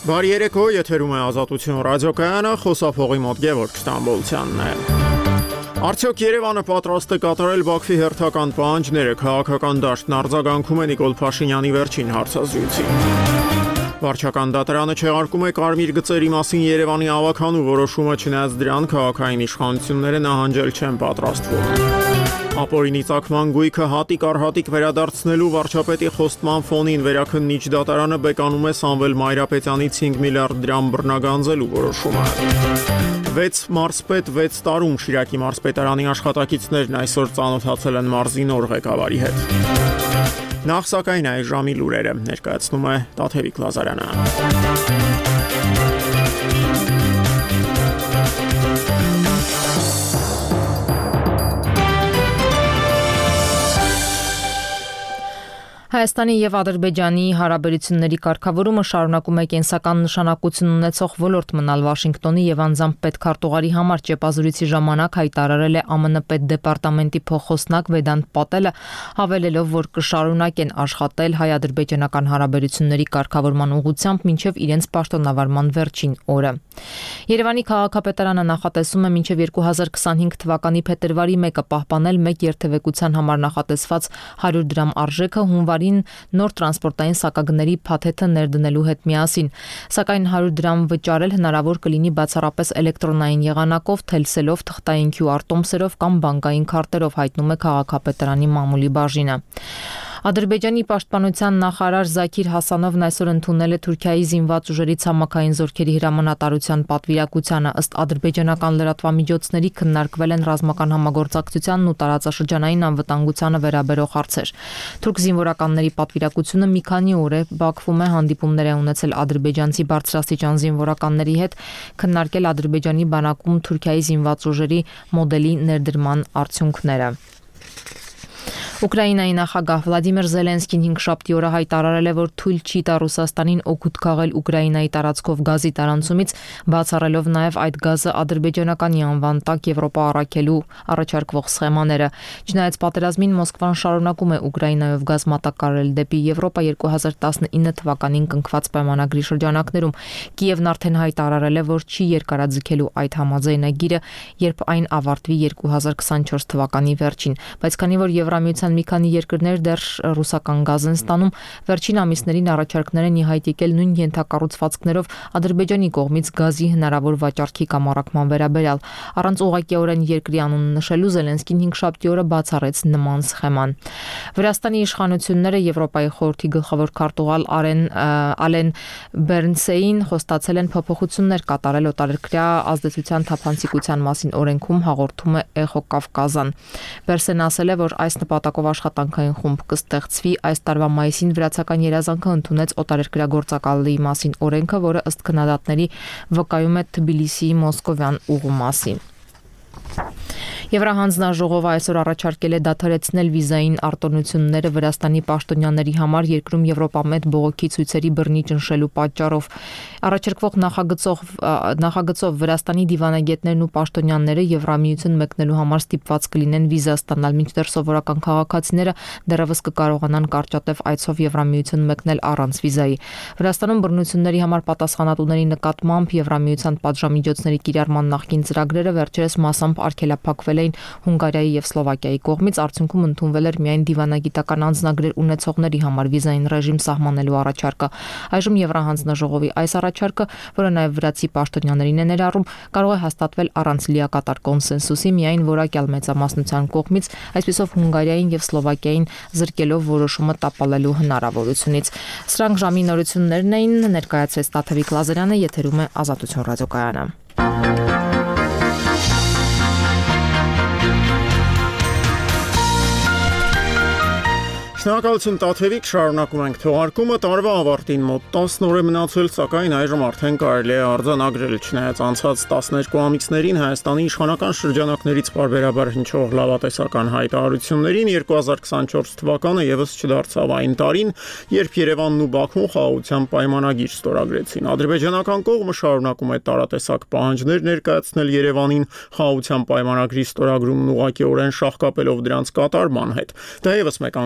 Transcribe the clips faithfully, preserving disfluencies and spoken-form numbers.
Բարի երեկո, եթերում է Ազատություն ռադիոկայանը, խոսափողի մոտ Գևորգ Ստամբոլցյանն է։ Արդյոք Երևանը պատրաստ է կատարել Բաքվի հերթական պահանջները, քաղաքական դաշտն արձագանքում է Նիկոլ Փաշինյանի վերջին հարցազրույցին։ Վարչական դատարանը չեղարկում է կարմիր գծերի մասին Երևանի ավականու որոշումը, չնայած դրան քաղաքային իշխանությունները նահանջել չեն պատրաստվում։ Ապօրինի ծագման գույքը հատիկ առ հատիկ վերադարձնելու վարչապետի խոստման ֆոնին վերաքննիչ դատարանը բեկանում է Սամվել Մայրապետյանից հինգ միլիարդ դրամ բռնագանձելու որոշումը։ վեց մարզպետ վեց տարում Շիրակի մարզպետարանի աշխատակիցներն այսօր ծանոթացել են մարզի նոր ղեկավարի հետ։ Նախ սակայն այս ժամի լուրերը ներկայացնում է Տաթևիկ Լազարյանը։ Հայաստանի և Ադրբեջանի հարաբերությունների կարգավորումը շարունակում է կենսական նշանակություն ունեցող ոլորտ մնալ Վաշինգտոնի և անձամբ պետքարտուղարի համար ճեպազրույցի ժամանակ հայտարարել է ԱՄՆ պետդեպարտամենտի փոխխոսնակ Վեդանտ Պատելը, հավելելով, որ կշարունակեն աշխատել հայ-ադրբեջանական հարաբերությունների կարգավորման ուղղությամբ մինչև իրենց պաշտոնավարման վերջին օրը։ Երևանի քաղաքապետարանը նախատեսում է մինչև երկու հազար քսանհինգ թվականի փետրվարի մեկը պահպանել մեկ երթևեկության համար նախատեսված հարյուր դրամ արժեքը հունվարին նոր տրանսպորտային սակագների փաթեթը ներդնելու հետ միասին, սակայն հարյուր դրամ վճարել հնարավոր կլինի բացառապես էլեկտրոնային եղանակով, թելսելով, թղթային քյու ար տոմսերով կամ բանկային քարտերով, հայտնում է քաղաքապետարանի մամուլի բաժինը։ Ադրբեջանի պաշտպանության նախարար Զաքիր Հասանովն այսօր ընդունել է Թուրքիայի զինված ուժերի ցամաքային զորքերի հրամանատարության պատվիրակությանը, ըստ ադրբեջանական լրատվամիջոցների քննարկվել են ռազմական համագործակցությանն ու տարածաշրջանային անվտանգությանը վերաբերող հարցեր։ Թուրք զինվորականների պատվիրակությունը մի քանի օր է Բաքվում է հանդիպումներ է ունեցել ադրբեջանցի բարձրաստիճան զինվորականների հետ, քննարկել Ադրբեջանի բանակում Թուրքիայի զինված ուժերի մոդելի ներդրման արդյունքները։ Ուկրաինայի նախագահ Վլադիմիր Զելենսկին հինգշաբթի օրը հայտարարել է, որ թույլ չի տա Ռուսաստանին օգուտ քաղել Ուկրաինայի տարածքով գազի տարանցումից, բացառելով նաև այդ գազը ադրբեջանականի անվան տակ Եվրոպա առաքելու առաջարկվող սխեմաները։ Չնայած պատերազմին Մոսկվան շարունակում է Ուկրաինայով գազ մատակարարել դեպի Եվրոպա երկու հազար տասնինը թվականին կնքված պայմանագրի շրջանակներում։ Կիևն արդեն հայտարարել է, որ չի երկարաձգելու այդ համաձայնագիրը, երբ այն ավարտվի երկու հազար քսանչորս թվականի վերջին, բայց քանի որ Եվրամիության մի քանի երկրներ դեռ ռուսական գազ են ստանում, վերջին ամիսներին առաջարկներ են ի հայտ եկել նույն ենթակառուցվածքներով Ադրբեջանի կողմից գազի հնարավոր վաճառքի կամ առաքման վերաբերյալ։ Առանց ուղղակիորեն երկրի անունը նշելու Զելենսկին հինգշաբթի օրը բացառեց նման սխեման։ Վրաստանի իշխանությունները Եվրոպայի խորհրդի գլխավոր քարտուղար Արեն Ալեն Բերնսեին խոստացել են փոփոխություններ կատարել օտարերկրյա ազդեցության թափանցիկության մասին օրենքում, հաղորդում է Էխո Կավկազան։ Բերսեն ասել է, որ այս նպատակով աշխատանքային խումբ կստեղծվի։ Այս տարվա մայիսին վրացական երազանքը ընդունեց օտարերկրյա գործակալի մասին օրենքը, որը ըստ քննադատների վկայում է Թբիլիսիի մոսկովյան ուղու մասին։ Եվրահանձնաժողովը այսօր առաջարկել է դադարեցնել վիզային արտոնությունները Վրաստանի պաշտոնյաների համար երկրում Եվրոպամետ բողոքի ցույցերի բռնի ճնշելու պատճառով։ Առաջարկվող նախագծով նախագծով Վրաստանի դիվանագետներն ու պաշտոնյաները Եվրամիություն մեկնելու համար ստիպված կլինեն վիզա ստանալ, մինչդեռ սովորական քաղաքացիները դեռևս կկարողանան կարճատև այցով Եվրամիություն մեկնել առանց վիզայի։ Վրաստանում բռնությունների համար պատասխանատուների նկատմամբ Եվրամիության պատժամիջոցների կիրառման նախկին ծրագրերը վերջերս մասամբ արգելափակվել էին Հունգարիայի և Սլովակիայի կողմից, արդյունքում ընդունվել էր միայն դիվանագիտական անձնագրեր ունեցողների համար վիզային ռեժիմ սահմանելու առաջարկը։ Այժմ Եվրահանձնաժողովի այս առաջարկը, որը նաև վրացի պաշտոնյաներին է ներառում, կարող է հաստատվել առանց լիակատար կոնսենսուսի, միայն որակյալ մեծամասնության կողմից, այսպիսով Հունգարիային և Սլովակիային զրկելով որոշումը տապալելու հնարավորությունից։ Սրանք ժամի նորություններն էին, ներկայացրեց Տաթևիկ Լազարյանը, եթերում է Ազատություն ռադիոկայանը։ Շնորհակալություն Տաթևիկ, շարունակում ենք թողարկումը, տարվա ավարտին մոտ տասն օր է մնացել, սակայն այժմ արդեն կարելի է արձանագրել, չնայած անցած տասներկու ամիսներին Հայաստանի իշխանական շրջանակներից պարբերաբար հնչող լավատեսական հայտարարություններին երկու հազար քսանչորս թվականը ևս չդարձավ այն տարին, երբ Երևանն ու Բաքուն խաղաղության պայմանագիր ստորագրեցին։ Ադրբեջանական կողմը շարունակում է տարատեսակ պահանջներ ներկայացնել Երևանին խաղաղության պայմանագրի ստորագրումն ուղղակիորեն շահկապելով դրանց կատարման հետ։ Դա ևս մեկ անգամ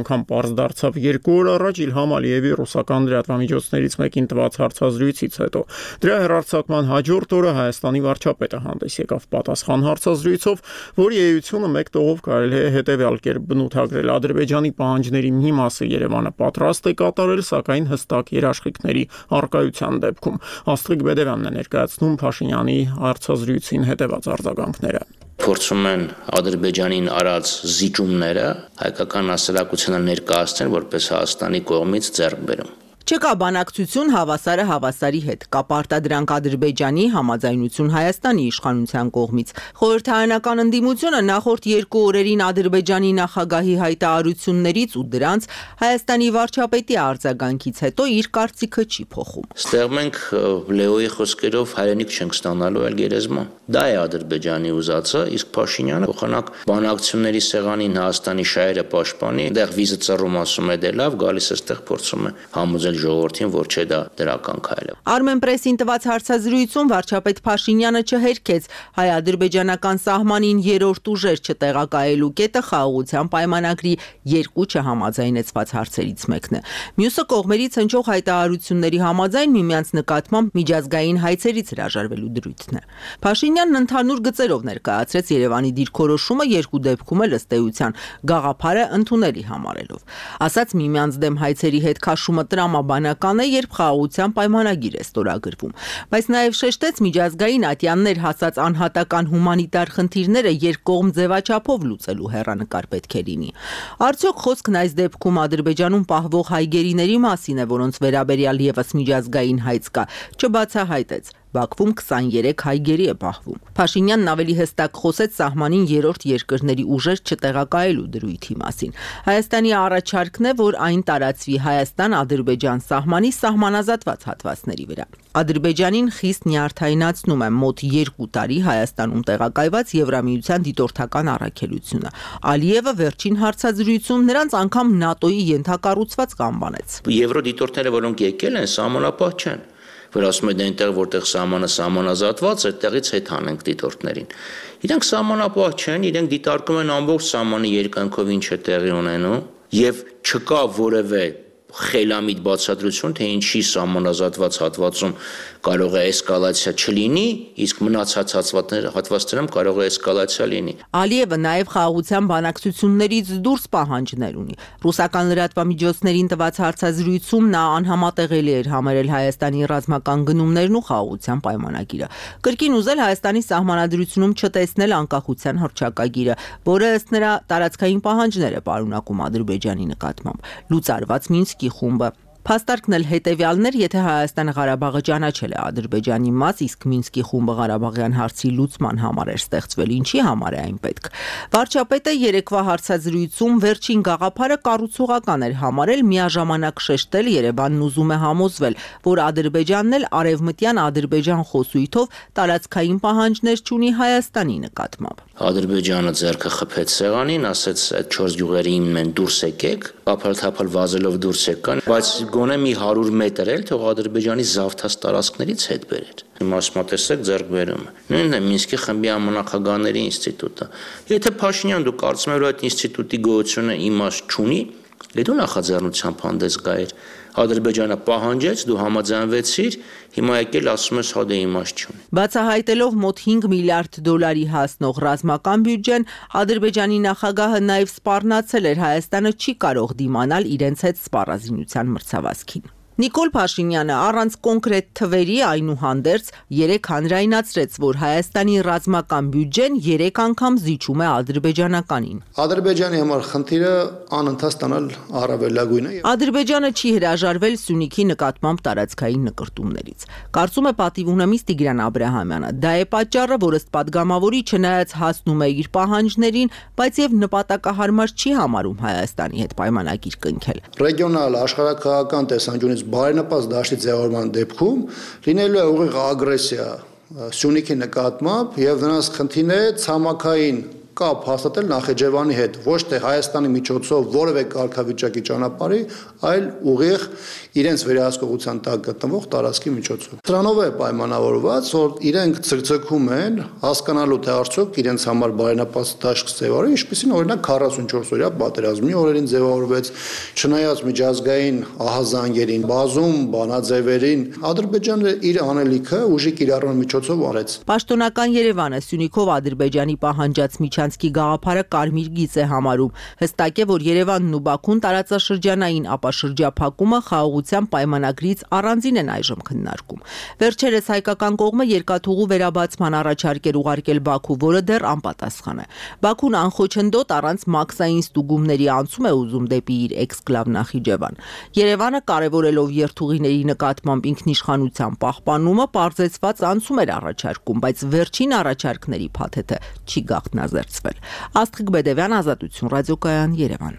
Պարզ դարձավ երկու օր առաջ Իլհամ Ալիևի ռուսական լրատվամիջոցներից մեկին տված հարցազրույցից հետո։ Դրա հեռարձակման հաջորդ օրը Հայաստանի վարչապետը հանդես եկավ պատասխան հարցազրույցով, որի էությունը մեկ տողով կարելի է հետևյալ կերպ բնութագրել. Ադրբեջանի պահանջների մի մասը Երևանը պատրաստ է կատարել, սակայն հստակ երաշխիքների առկայության դեպքում։ Աստղիկ Բեդևյանն է ներկայացնում Փաշինյանի հարցազրույցին հետևած արձագանքները։ Փորձում են Ադրբեջանին արած զիջումները հայկական հասարակությանը ներկայացնել որպես Հայաստանի կողմից ձեռքբերում։ Չկա բանակցություն հավասարը հավասարի հետ, կա պարտադրանք Ադրբեջանի, համաձայնություն Հայաստանի իշխանության կողմից։ Խորհրդարանական ընդդիմությունը նախորդ երկու օրերին Ադրբեջանի նախագահի հայտարարություններից ու դրանց Հայաստանի վարչապետի արձագանքից հետո իր կարծիքը չի փոխում։ Ստեղ մենք Լեոյի խոսքերով հայրենիք չենք ստանալու այլ գերեզման։ Դա է Ադրբեջանի ուզածը, իսկ Փաշինյանը փոխանակ բանակցությունների սեղանին Հայաստանի շահերը պաշտպանի, այնտեղ վիզը ծռում ասում է դե լավ, գալիս է այստեղ փորձում է համոզել ժողովրդին, որ չէ դա դրական քայլ է։ Armenpress-ին տված հարցազրույցում վարչապետ Փաշինյանը չհերքեց հայ-ադրբեջանական սահմանին երրորդ ուժեր չտեղակայելու կետը խաղաղության պայմանագրի երկու չհամաձայնեցված հարցերից մեկն է։ Մյուսը կողմերից հնչող հայտարարությունների համաձայն միմյանց նկատմամբ միջազգային հայցերից հրաժարվելու դրույթն է։ Փաշինյանն ընդհանուր գծերով ներկայացրեց Երևանի դիրքորոշումը երկու դեպքում էլ ըստ էության գաղափարը ընդունելի համարելով։ Ասաց միմյանց դեմ հայցերի հետ քաշումը տրամաբանական է, երբ խաղաղության պայմանագիր է ստորագրվում, բայց նաև շեշտեց միջազգային ատյաններ հասած անհատական հումանիտար խնդիրները երկկողմ ձևաչափով լուծելու հեռանկար պետք է լինի։ Արդյոք խոսքն այս դեպքում Ադրբեջանում պահվող հայ գերիների մասին է, որոնց վերաբերյալ եւս միջազգային հայց կա, չբացահայտեց։ Բաքվում քսաներեք հայ գերի է պահվում։ Փաշինյանն ավելի հստակ խոսեց սահմանին երրորդ երկրների ուժեր չտեղակայելու դրույթի մասին։ Հայաստանի առաջարկն է, որ այն տարածվի Հայաստան-Ադրբեջան սահմանի սահմանազատված հատվածների վրա։ Ադրբեջանին խիստ նյարդայնացնում է մոտ երկու տարի Հայաստանում տեղակայված Եվրամիության դիտորդական առաքելությունը։ Ալիևը վերջին հարցազրույցում նրանց անգամ ՆԱՏՕ-ի ենթակառուցված կանվանեց։ Եվրոդիտորդները, որոնք եկել են, սահմանապահ չեն, որ ասում են այնտեղ որտեղ սահմանը սահմանազատված է, այդտեղից հետ հանենք դիտորդներին։ Իրենք սահմանապահ չեն, իրենք դիտարկում են ամբողջ սահմանի երկայնքով ինչ է տեղի ունենում, եւ չկա որևէ խելամիտ բացատրություն, թե ինչի սահմանազատված հատվածում կարող է էսկալացիա չլինի, իսկ մնացած հատվածներում կարող է էսկալացիա լինի։ Ալիևը նաև խաղաղության բանակցություններից դուրս պահանջներ ունի։ Ռուսական լրատվամիջոցներին տված հարցազրույցում նա անհամատեղելի էր համարել Հայաստանի ռազմական գնումներն ու խաղաղության պայմանագիրը։ Կրկին ուզել Հայաստանի սահմանադրությունում չտեսնել անկախության հռչակագիրը, որը ըստ նրա տարածքային պահանջներ է պարունակում Ադրբեջանի նկատմամբ։ Լուծարված Մինսկի խումբը Փաստարկն էլ հետևյալն էր, եթե Հայաստանը Ղարաբաղը ճանաչել է Ադրբեջանի մաս, իսկ Մինսկի խումբը Ղարաբաղյան հարցի լուծման համար էր ստեղծվել, ինչի համար է այն պետք։ Վարչապետը երեկվա հարցազրույցում վերջին գաղափարը կառուցողական էր համարել, միաժամանակ շեշտել Երևանն ուզում է համոզվել, որ Ադրբեջանն էլ արևմտյան Ադրբեջան խոսույթով տարածքային պահանջներ չունի Հայաստանի նկատմամբ։ Ադրբեջանը ձեռքը խփեց սեղանին, ասեց այդ չորս գյուղերի իմն են դուրս եկեք, ափալ-թափալ վազելով դուրս եկան, բայց գոնե մի հարյուր մետր էլ թող Ադրբեջանի զավթած տարածքներից հետ բերեր։ Հիմա ասում ա տեսեք ձեռքբերումը։ Նույնն է Մինսկի խմբի ամենախագահների ինստիտուտը։ Եթե Փաշինյան դու կարծում ես, որ այդ ինստիտուտի գոյությունը իմաստ չունի, դե դու նախաձեռնությամբ հանդես գայիր։ Ադրբեջանը պահանջեց, դու համաձայնվեցիր, հիմա եկել ասում ես հա դե իմաստ չունի։ Բացահայտելով մոտ հինգ միլիարդ դոլարի հասնող ռազմական բյուջեն, Ադրբեջանի նախագահը նաև սպառնացել էր Հայաստանը չի կարող դիմանալ իրենց հետ սպառազինության մրցավազքին։ Նիկոլ Փաշինյանը առանց կոնկրետ թվերի այնուհանդերձ երեք հանրայնացրեց, որ Հայաստանի ռազմական բյուջեն երեք անգամ զիջում է ադրբեջանականին։ Ադրբեջանի համար խնդիրը անընդհատ ստանալ առավելագույնը։ Ադրբեջանը չի հրաժարվել Սյունիքի նկատմամբ տարածքային նկրտումներից։ Կարծում է պատիվ ունեմից Տիգրան Աբրահամյանը։ Դա է պատճառը, որ ըստ падգամավորի չնայած հասնում է իր պահանջներին, բայց եւ նպատակահարմար չի համարում Հայաստանի հետ պայմանագիր կնքել։ Ռեգիոնալ աշխարհակահաղական տեսանկյունից բարենպաստ դաշտի ձևավորման դեպքում լինելու է ուղիղ ագրեսիա Սյունիքի նկատմամբ եւ նրանց խնդիրները ցամաքային կապ հաստատել Նախիջևանի հետ, ոչ թե Հայաստանի միջոցով որևէ կարգավիճակի ճանապարհի, այլ ուղիղ իրենց վերահսկողության տակ գտնվող տարածքի միջոցով։ Դրանով է պայմանավորված, որ իրենք ցկցկում են հասկանալու թե արդյոք իրենց համար բարենպաստ դաշտ ձևավորի, ինչպեսին օրինակ քառասունչորս օրյա պատերազմի օրերին ձևավորվեց, չնայած միջազգային ահազանգերին, բազում բանաձևերին, Ադրբեջանը իր անելիքը ուժի կիրառման միջոցով արեց։ Պաշտոնական Երևանը Սյունիքով Ադրբեջանի պահանջած միջանցքի գաղափարը կարմիր գիծ է համարում։ Հստակ է, որ Երևանն ու Բաքուն տարածաշրջանային ապաշրջափակումը խաղաղության պայմանագրից առանձին են այժմ քննարկում։ Վերջերս հայկական կողմը երկաթուղու վերաբացման առաջարկ էր ուղարկել Բաքու, որը դեռ անպատասխան է։ Բաքուն անխոչնդոտ առանց մաքսային ստուգումների անցում է ուզում դեպի իր էքսկլավ Նախիջևան։ Երևանը կարևորելով երթուղիների նկատմամբ ինքնիշխանության պահպանումը պարզեցված անցում էր առաջարկում, բայց վերջին առաջարկների փաթեթը չի գաղտնազերծվել։ Աստղիկ Բեդևյան, Ազատություն, ռադիոկայան, Երևան։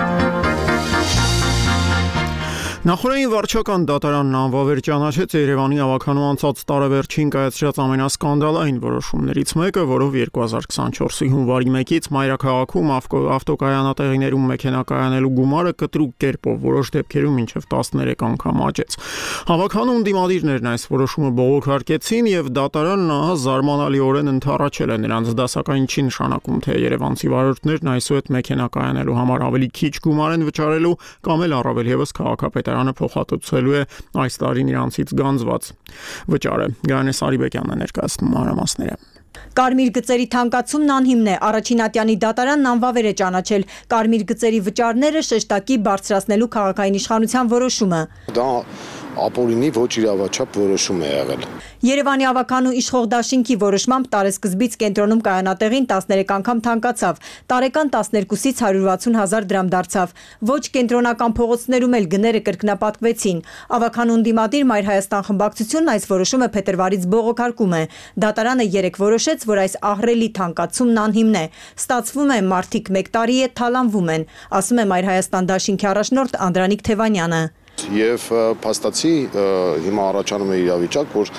Նախորդին վարչական դատարանն անվավեր ճանաչեց Երևանի ավականու անցած տարեվերջին կայացրած ամենասկանդալային որոշումներից մեկը, որով երկու հազար քսանչորսի հունվարի մեկից մայրաքաղաքում ավտոկայանատեղիներում մեքենա կայանելու գումարը կտրուկ կերպով որոշ դեպքերում մինչև տասներեք անգամ աճեց։ Ավականու ընդդիմադիրներն այս որոշումը բողոքարկեցին եւ դատարանն ահա զարմանալիորեն ընդառաջել է նրանց դասակային չի նշանակում, թե երևանցի վարորդներն այսուհետ մեքենա կայանելու համար ավելի քիչ գումար են վճարելու կամ էլ առավել եւս քաղաքապետարանը փոխհատուցելու է այս տարին իրանցից գանձված վճարը։ Գայանե Սարիբեկյանն է ներկայացնում մանրամասները։ Կարմիր գծերի թանկացումն անհիմն է, առաջինատյանի դատարանն անվավեր է ճանաչել կարմիր գծերի վճարները շեշտակի բարձրացնելու քաղաքային իշխանության որոշումը։ Դա ապօրինի ոչ իրավաչափ որոշում է եղել։ Երևանի ավականու իշխող դաշինքի որոշմամբ տարեսկզբից կենտրոնում կայանատեղին տասներեք անգամ թանկացավ, տարեկան տասներկուսից հարյուր վաթսուն հազար դրամ դարձավ։ Ոչ կենտրոնական փողոցներում էլ գները կրկնապատկվեցին։ Ավականու ընդդիմադիր Մայր Հայաստան խմբակցությունն այս որոշումը փետրվարից բողոքարկում է։ Դատարանը երեկ որոշեց, որ այս ահռելի թանկացումն անհիմն է։ Ստացվում է, մարդիկ մեկ տարի է թալանվում են, ասում է Մայր Հայաստան դաշինքի առաջնորդ Անդրանիկ Թևանյանը։ Եվ փաստացի հիմա առաջանում է իրավիճակ, որ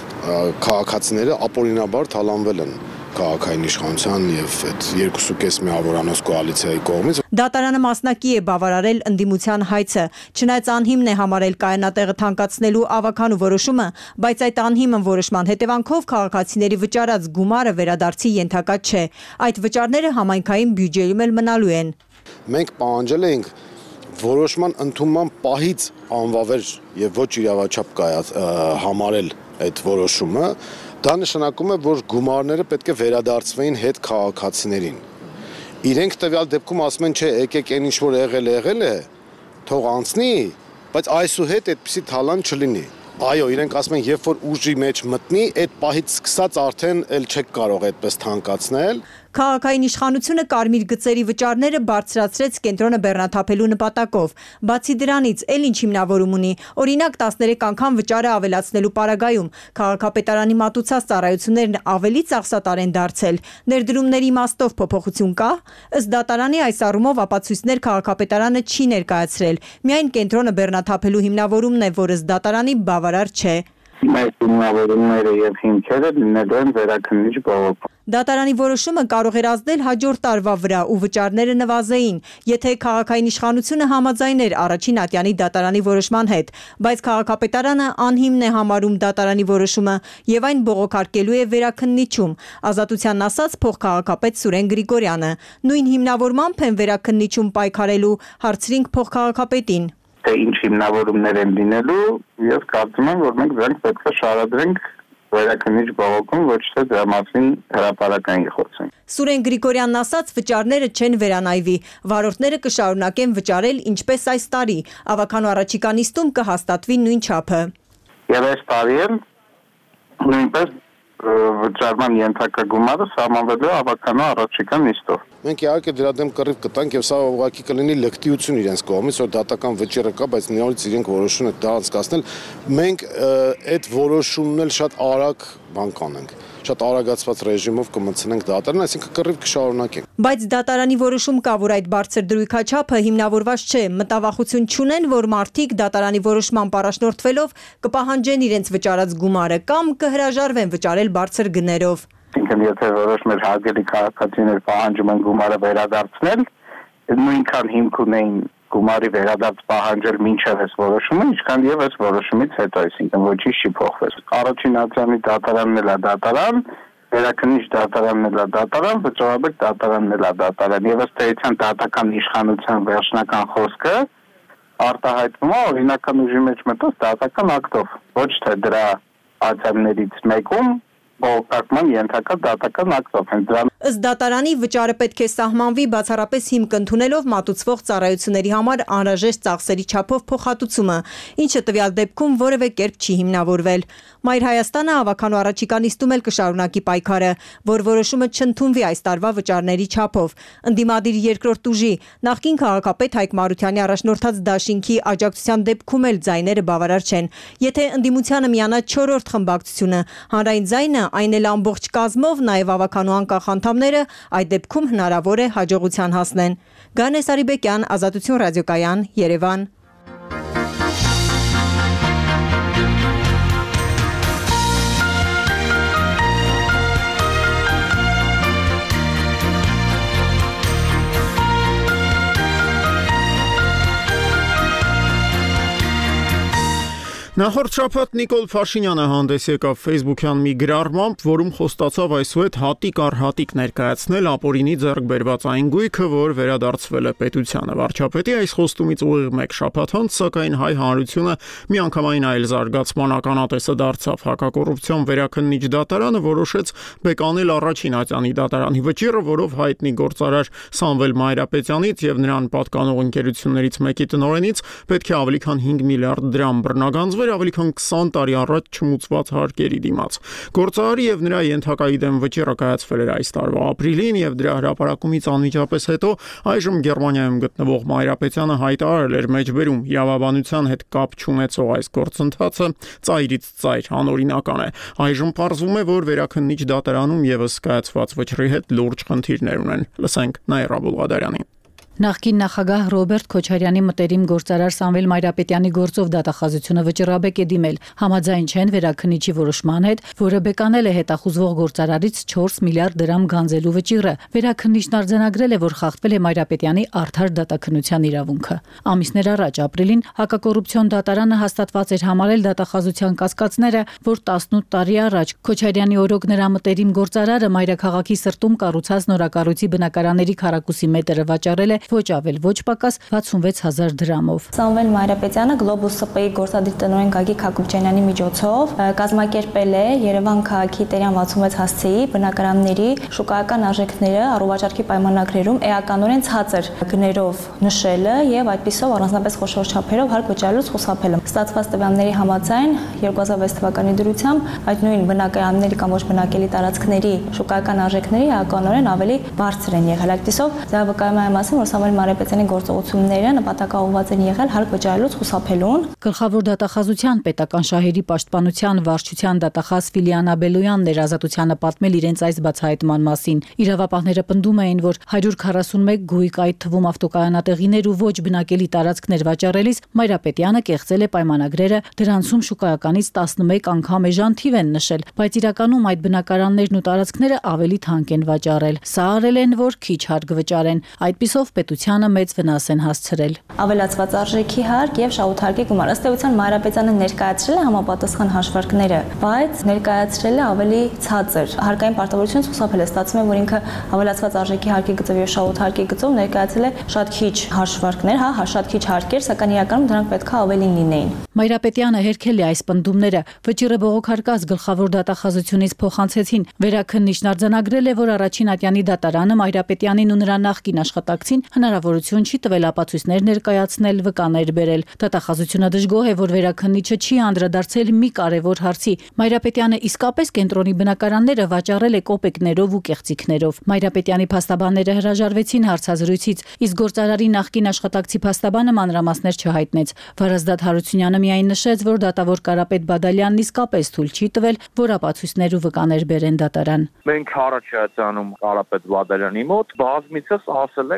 քաղաքացիները ապօրինաբար թալանվել են քաղաքային իշխանության եւ այդ երկուսուկես միավորանոց կոալիցիայի կողմից։ Դատարանը մասնակի է բավարարել ընդդիմության հայցը, չնայած անհիմն է համարել կայանատեղը թանկացնելու ավականու որոշումը, բայց այդ անհիմն որոշման հետևանքով քաղաքացիների վճարած գումարը վերադարձի ենթակա չէ։ Այդ վճարները համայնքային բյուջեում էլ մնալու են։ Մենք պահանջել էինք որոշման ընդունման պահից անվավեր եւ ոչ իրավաչափ համարել այդ որոշումը, դա նշանակում է, որ գումարները պետք է վերադարձվեին հետ քաղաքացիներին։ Իրենք տվյալ դեպքում ասում են, չէ, եկեք այն ինչ որ եղել է, եղել է, թող անցնի, բայց այսուհետ այդպիսի թալան չլինի։ Այո, իրենք ասում են, երբ որ ուժի մեջ մտնի, այդ պահից սկսած արդեն էլ չեք կարող այդպես թանկացնել։ Քաղաքային իշխանությունը կարմիր գծերի վճարները բարձրացրեց կենտրոնը բեռնաթափելու նպատակով։ Բացի դրանից, էլ ինչ հիմնավորում ունի, օրինակ տասներեք անգամ վճարը ավելացնելու պարագայում քաղաքապետարանի մատուցած ծառայություններն ավելի ծախսատար են դարձել։ Ներդրումների իմաստով փոփոխություն կա։ Ըստ դատարանի այս առումով ապացույցներ քաղաքապետարանը չի ներկայացրել։ Միայն կենտրոնը բեռնաթափելու հիմնավորումն է, որը ըստ դատարանի բավարար չէ։ Մեր հիմնավորումները եւ հիմքերը լինելու են վերաքննիչ բողոքում։ Դատարանի որոշումը կարող էր ազդել հաջորդ տարվա վրա ու վճարները նվազեին, եթե քաղաքային իշխանությունը համաձայներ առաջին ատյանի դատարանի որոշման հետ, բայց քաղաքապետարանը անհիմն է համարում դատարանի որոշումը եւ այն բողոքարկելու է վերաքննիչում։ Ազատությանն ասաց փոխքաղաքապետ Սուրեն Գրիգորյանը։ Նույն հիմնավորմամբ են վերաքննիչում պայքարելու, հարցրինք փոխքաղաքապետին։ Թե ինչ հիմնավորումներ են լինելու, ես կարծում եմ, որ մենք դրանք պետք է շարադրենք վերաքննիչ բողոքում, ոչ թե դրա մասին հրապարակային խոսենք։ Սուրեն Գրիգորյանն ասաց, վճարները չեն վերանայվի, վարորդները կշարունակեն վճարել ինչպես այս տարի, ավականու առաջիկա նիստում կհաստատվի նույն չափը։ Եվ այս տարի էլ նույնպես վճարման ենթակա գումարը սահմանվելու է ավականու առաջիկա նիստով։ Մենք իհարկե դրա դեմ կռիվ կտանք եւ սա ուղղակի կլինի լկտիություն իրենց կողմից, որ դատական վճիռը կա, բայց նորից իրենք որոշում են դա անցկացնել։ Մենք այդ որոշումն էլ շատ արագ բան կանենք։ Շատ արագացված ռեժիմով կմտցնենք դատարան, այսինքն կռիվ կշարունակենք։ Բայց դատարանի որոշում կա, որ այդ բարձր դրույքաչափը հիմնավորված չէ, մտավախություն չունեն, որ մարդիկ դատարանի որոշմամբ առաջնորդվելով կպահանջեն իրենց վճարած գումարը կամ կհրաժարվեն վճարել բարձր գներով։ Ինքն եթե որոշ մեր հարգելի քաղաքացիներ պահանջում են գումարը վերադարձնել, նույնքան հիմք ունեին գումարի վերադարձ պահանջել մինչև այս որոշումը, ինչքան եւ այս որոշումից հետո, այսինքն ոչինչ չի փոխվել։ Առաջին ատյանի դատարանն էլ է դատարան, վերաքննիչ դատարանն էլ է դատարան, վճռաբեկ դատարանն էլ է դատարան, եւ ըստ էության դատական իշխանության վերջնական խոսքը արտահայտվում է օրինական ուժի մեջ մտած դատական ակտով, ոչ թե դրա ատյաններից մեկում բողոքարկման ենթակա դատական ակտով են դրան։ Ըստ դատարանի վճարը պետք է սահմանվի բացառապես հիմք ընդունելով մատուցվող ծառայությունների համար անհրաժեշտ ծախսերի չափով փոխհատուցումը, ինչը տվյալ դեպքում որևէ կերպ չի հիմնավորվել։ Մայր Հայաստանը ավականու առաջիկա նիստում էլ կշարունակի պայքարը, որ որոշումը չընդունվի այս տարվա վճարների չափով։ Ընդդիմադիր երկրորդ ուժի նախկին քաղաքապետ Հայկ Մարությանի առաջնորդած դաշինքի աջակցության դեպքում էլ ձայները բավարար չեն։ Եթե ընդդիմությանը միանա չորրորդ խմբակցությունը, հանրային ձայնը, այն էլ ամբողջ կազմով, նաև ավականու անկախ անդամները, այդ դեպքում հնարավոր է հաջողության հասնեն։ Գանե Սարիբեկյան, Ազատություն ռադիոկայան, Երևան։ Նախորդ շաբաթ Նիկոլ Փաշինյանը հանդես եկավ Facebook-յան մի գրառմամբ, որում խոստացավ այսուհետ հատիկ առ հատիկ ներկայացնել ապօրինի ձեռք բերված այն գույքը, որ վերադարձվել է պետությանը։ Վարչապետի այս խոստումից ուղիղ մեկ շաբաթ անց, սակայն հայ հանրությունը միանգամայն այլ զարգացման ականատեսը դարձավ։ Հակակոռուպցիոն վերաքննիչ դատարանը որոշեց բեկանել առաջին ատյանի դատարանի վճիռը, որով հայտնի գործարար Սամվել Մայրապետյանից եւ նրան պատկանող ընկերություններից մեկի տնօրենից պետք է ավելի քան հինգ միլիարդ դրամ բռնագանձվեր ավելի քան քսան տարի առաջ չմուծված հարկերի դիմաց։ Գործարարի եւ նրա ենթակայի դեմ վճիռը կայացվել էր այս տարվա ապրիլին եւ դրա հրապարակումից անմիջապես հետո այժմ Գերմանիայում գտնվող Մայրապետյանը հայտարարել էր մեջբերում իրավաբանության հետ կապ չունեցող այս գործընթացը ծայրից ծայր անօրինական է։ Այժմ պարզվում է, որ վերաքննիչ դատարանում եւս կայացված վճռի հետ լուրջ խնդիրներ ունեն։ Լսենք Նաիրա Բուլղադարյանին։ Նախկին նախագահ Ռոբերտ Քոչարյանի մտերիմ գործարար Սամվել Մայրապետյանի գործով դատախազությունը վճռաբեկ է դիմել։ Համաձայն չեն վերաքննիչի որոշման հետ, որը բեկանել է հետախուզվող գործարարից չորս միլիարդ դրամ գանձելու վճիռը։ Վերաքննիչն արձանագրել է, որ խախտվել է Մայրապետյանի արդար դատաքննության իրավունքը։ Ամիսներ առաջ ապրիլին հակակոռուպցիոն դատարանը հաստատված էր համարել դատախազության կասկածները, որ տասնութ տարի առաջ Քոչարյանի օրոք նրա մտերիմ գործարարը Մայրաքաղաքի սրտում կառուցած նորակառույցի բնակարանների քառակուսի մետրը վաճառել է ոչ ավել ոչ պակաս վաթսունվեց հազար դրամով։ Սամվել Մայրապետյանը Globus ՍՊ-ի գործադիր տնօրեն Գագիկ Հակոբյանի միջոցով կազմակերպել է Երևան քաղաքի Տերյան վաթսունվեց հասցեի բնակարանների շուկայական արժեքները առողջարքի պայմանագրերում էականորեն ցածր գներով նշելը եւ այդպիսով առանձնապես խոշոր չափերով հարկ վճարելուց խուսափելը։ Ստացված տվյալների համաձայն երկու հազար վեց թվականի դրությամբ այդ նույն բնակարանների կամ ոչ բնակելի տարածքների շուկայական արժեքների էականորեն ավելի բարձր են եղել։ Այդպիսով դա վկայում է մասին, որ Սամվել Մայրապետյանի գործողությունները նպատակաուղղված են եղել հարկ վճարելուց խուսափելուն։ Գլխավոր դատախազության պետական շահերի պաշտպանության վարչության դատախազ Ֆիլիանա Բելոյանն էր Ազատությանը պատմել իրենց այս բացահայտման մասին։ Իրավապահները պնդում էին, որ հարյուր քառասունմեկ գույք, այդ թվում ավտոկայանատեղիներ ու ոչ բնակելի տարածքներ վաճառելիս Մայրապետյանը կեղծել է պայմանագրերը, դրանցում շուկայականից տասնմեկ անգամ էժանթիվ են նշել, բայց իրականում այդ բնակարաններն ու տարածքները ավելի թանկ են վաճառել։ Սա արել են, որ քիչ հարկ վճարեն։ Այդպիսով պետությանը մեծ վնաս են հասցրել։ Ավելացված արժեքի հարկ եւ շահութարկի գումար։ Ըստ էության Մայրապետյանը ներկայացրել է համապատասխան հաշվարկները, բայց ներկայացրել է ավելի ցածր։ Հարկային պարտավորությունից խուսափել է, ստացվում է, որ ինքը ավելացված արժեքի հարկի գծով եւ շահութարկի գծով ներկայացրել է շատ քիչ հաշվարկներ, հա, շատ քիչ հարկեր, սակայն իրականում դրանք պետքա ավելին լինեին։ Մայրապետյանը հերքել է այս պնդումները։ Վճիռը բողոքարկած գլխավոր դատախազությունից փոխանցեցին։ Վերաքննիչն արձանագրել է, որ առաջին ատյանի դատարանը Մայրապետյանին ու նրա նախկին աշխատակցին հնարավորություն չի տվել ապացույցներ ներկայացնել, վկաներ բերել։ Դատախազությունը դժգոհ է, որ վերաքննիչը չի անդրադարձել մի կարևոր հարցի։ Մայրապետյանը իսկապես կենտրոնի բնակարանները վաճառել է կոպեկներով ու կեղծիքներով։ Մայրապետյանի փաստաբանները հրաժարվեցին հարցազրույցից, իսկ գործարարի նախկին աշխատակցի փաստաբանը մանրամասներ չհայտնեց։ Վարազդատ Հարությունյանը միայն նշեց, որ դատավոր Կարապետ Բադալյանն իսկապես թույլ չի տվել, որ ապացույցներ ու վկաներ բերեն դատարան։ Մենք առաջ անում Կարապետ Բադալյանի մոտ բազմիցս ասել ենք, որ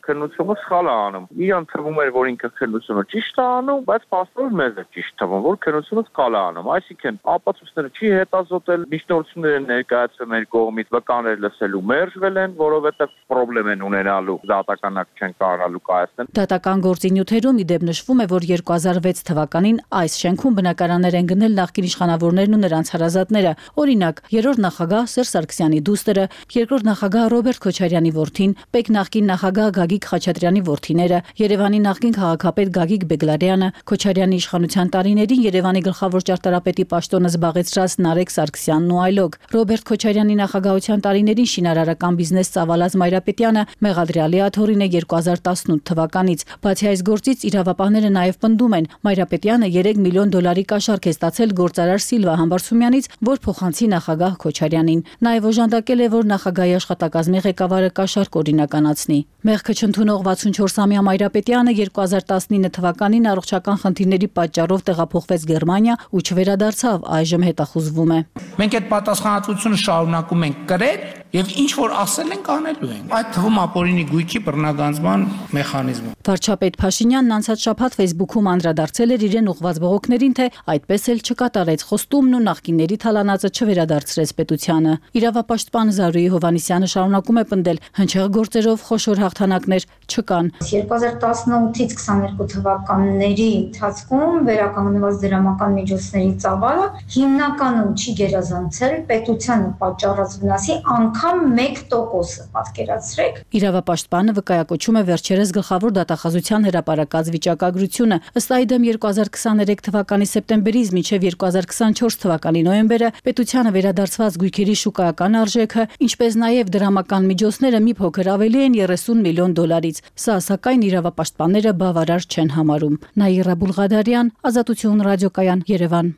քննությունը սխալ է անում։ Իրան թվում էր, որ ինքը քննությունը ճիշտ է անում, բայց փաստորեն մեզ է ճիշտ թվում, որ քննությունը սխալ է անում։ Այսինքն ապացույցները չի հետազոտել, միջնորդությունները ներկայացրել մեր կողմից, վկաներ լսելու մերժվել են, որովհետև խնդրեմ են ունենալու դատականակ չեն կարողանալու կայացնել։ Դատական գործի նյութերում ի դեպ նշվում է, որ երկու հազար վեց թվականին այս շենքում բնակարաններ են գնել նախկին իշխանավորներն ու նրանց հարազատները։ Օրինակ, երրորդ նախագահ Սերժ Սարգսյանի դուստրը, երկրորդ նախագահ Ռոբերտ Քոչարյանի որդին, Պեկ նախկին նախագահ Գագիկ Խաչատրյանի որդիները, Երևանի նախկին քաղաքապետ Գագիկ Բեգլարյանը, Քոչարյանի իշխանության տարիներին Երևանի գլխավոր ճարտարապետի պաշտոնը զբաղեցրած Նարեկ Սարգսյանն ու այլոք։ Ռոբերտ Քոչարյանի նախագահության տարիներին շինարարական բիզնես ծավալած Մայրապետյանը մեղադրյալի աթոռին է երկու հազար տասնութ թվականից։ Բացի այս գործից իրավապահները նաև պնդում են, Մայրապետյանը երեք միլիոն դոլարի կաշառք է ստացել գործարար Սիլվա Համբարձումյանից, որ փոխանցի նախագահ Քոչարյանին։ Նաև օժանդակել է, որ նախագահի աշխատակազմի ղեկավարը կաշառք օրինականացնի։ Մեղքը չընդունող վաթսունչորս-ամյա Մայրապետյանը երկու հազար տասնինը թվականին առողջական խնդիրների պատճառով տեղափոխվեց Գերմանիա ու չվերադարձավ, այժմ հետախուզվում է։ Մենք այդ պատասխանատվությունը շարունակում ենք կրել եւ ինչ որ ասել ենք անելու ենք։ Այդ թվում ապօրինի գույքի բռնագանձման մեխանիզմը։ Վարչապետ Փաշինյանն անցած շաբաթ Facebook-ում անդրադարձել էր իրեն ուղղված բողոքներին, թե այդպես էլ չկատարեց խոստումն ու նախկինների թալանածը չվերադարձրեց պետությանը։ Իրավապաշտպան Զարուհի Հովհաննիսյանը շարունակում է պնդել, հնչեղ գործերով խոշոր հաղթանակներ չկան։ երկու հազար տասնութից քսաներկու թվականների ընթացքում վերականգնված դրամական միջոցների ծավալը հիմնականում չի գերազանցել պետությանը պատճառած վնասի անգամ մեկ տոկոսը, պատկերացրեք։ Իրավապաշտպանը վկայակոչում է վերջերս գլխավոր դատախազության հրապարակած վիճակագրությունը։ Ըստ այդմ երկու հազար քսաներեք թվականի սեպտեմբերից մինչև երկու հազար քսանչորս թվականի նոյեմբերը պետությանը վերադարձված գույքերի շուկայական արժեքը, ինչպես նաև դրամական միջոցները մի փոքր ավելի են երեսուն միլիոն դոլարից։ Սա սակայն իրավապաշտպանները բավարար չեն համարում։ Նաիրա Բուլղադարյան, Ազատություն ռադիոկայան, Երևան։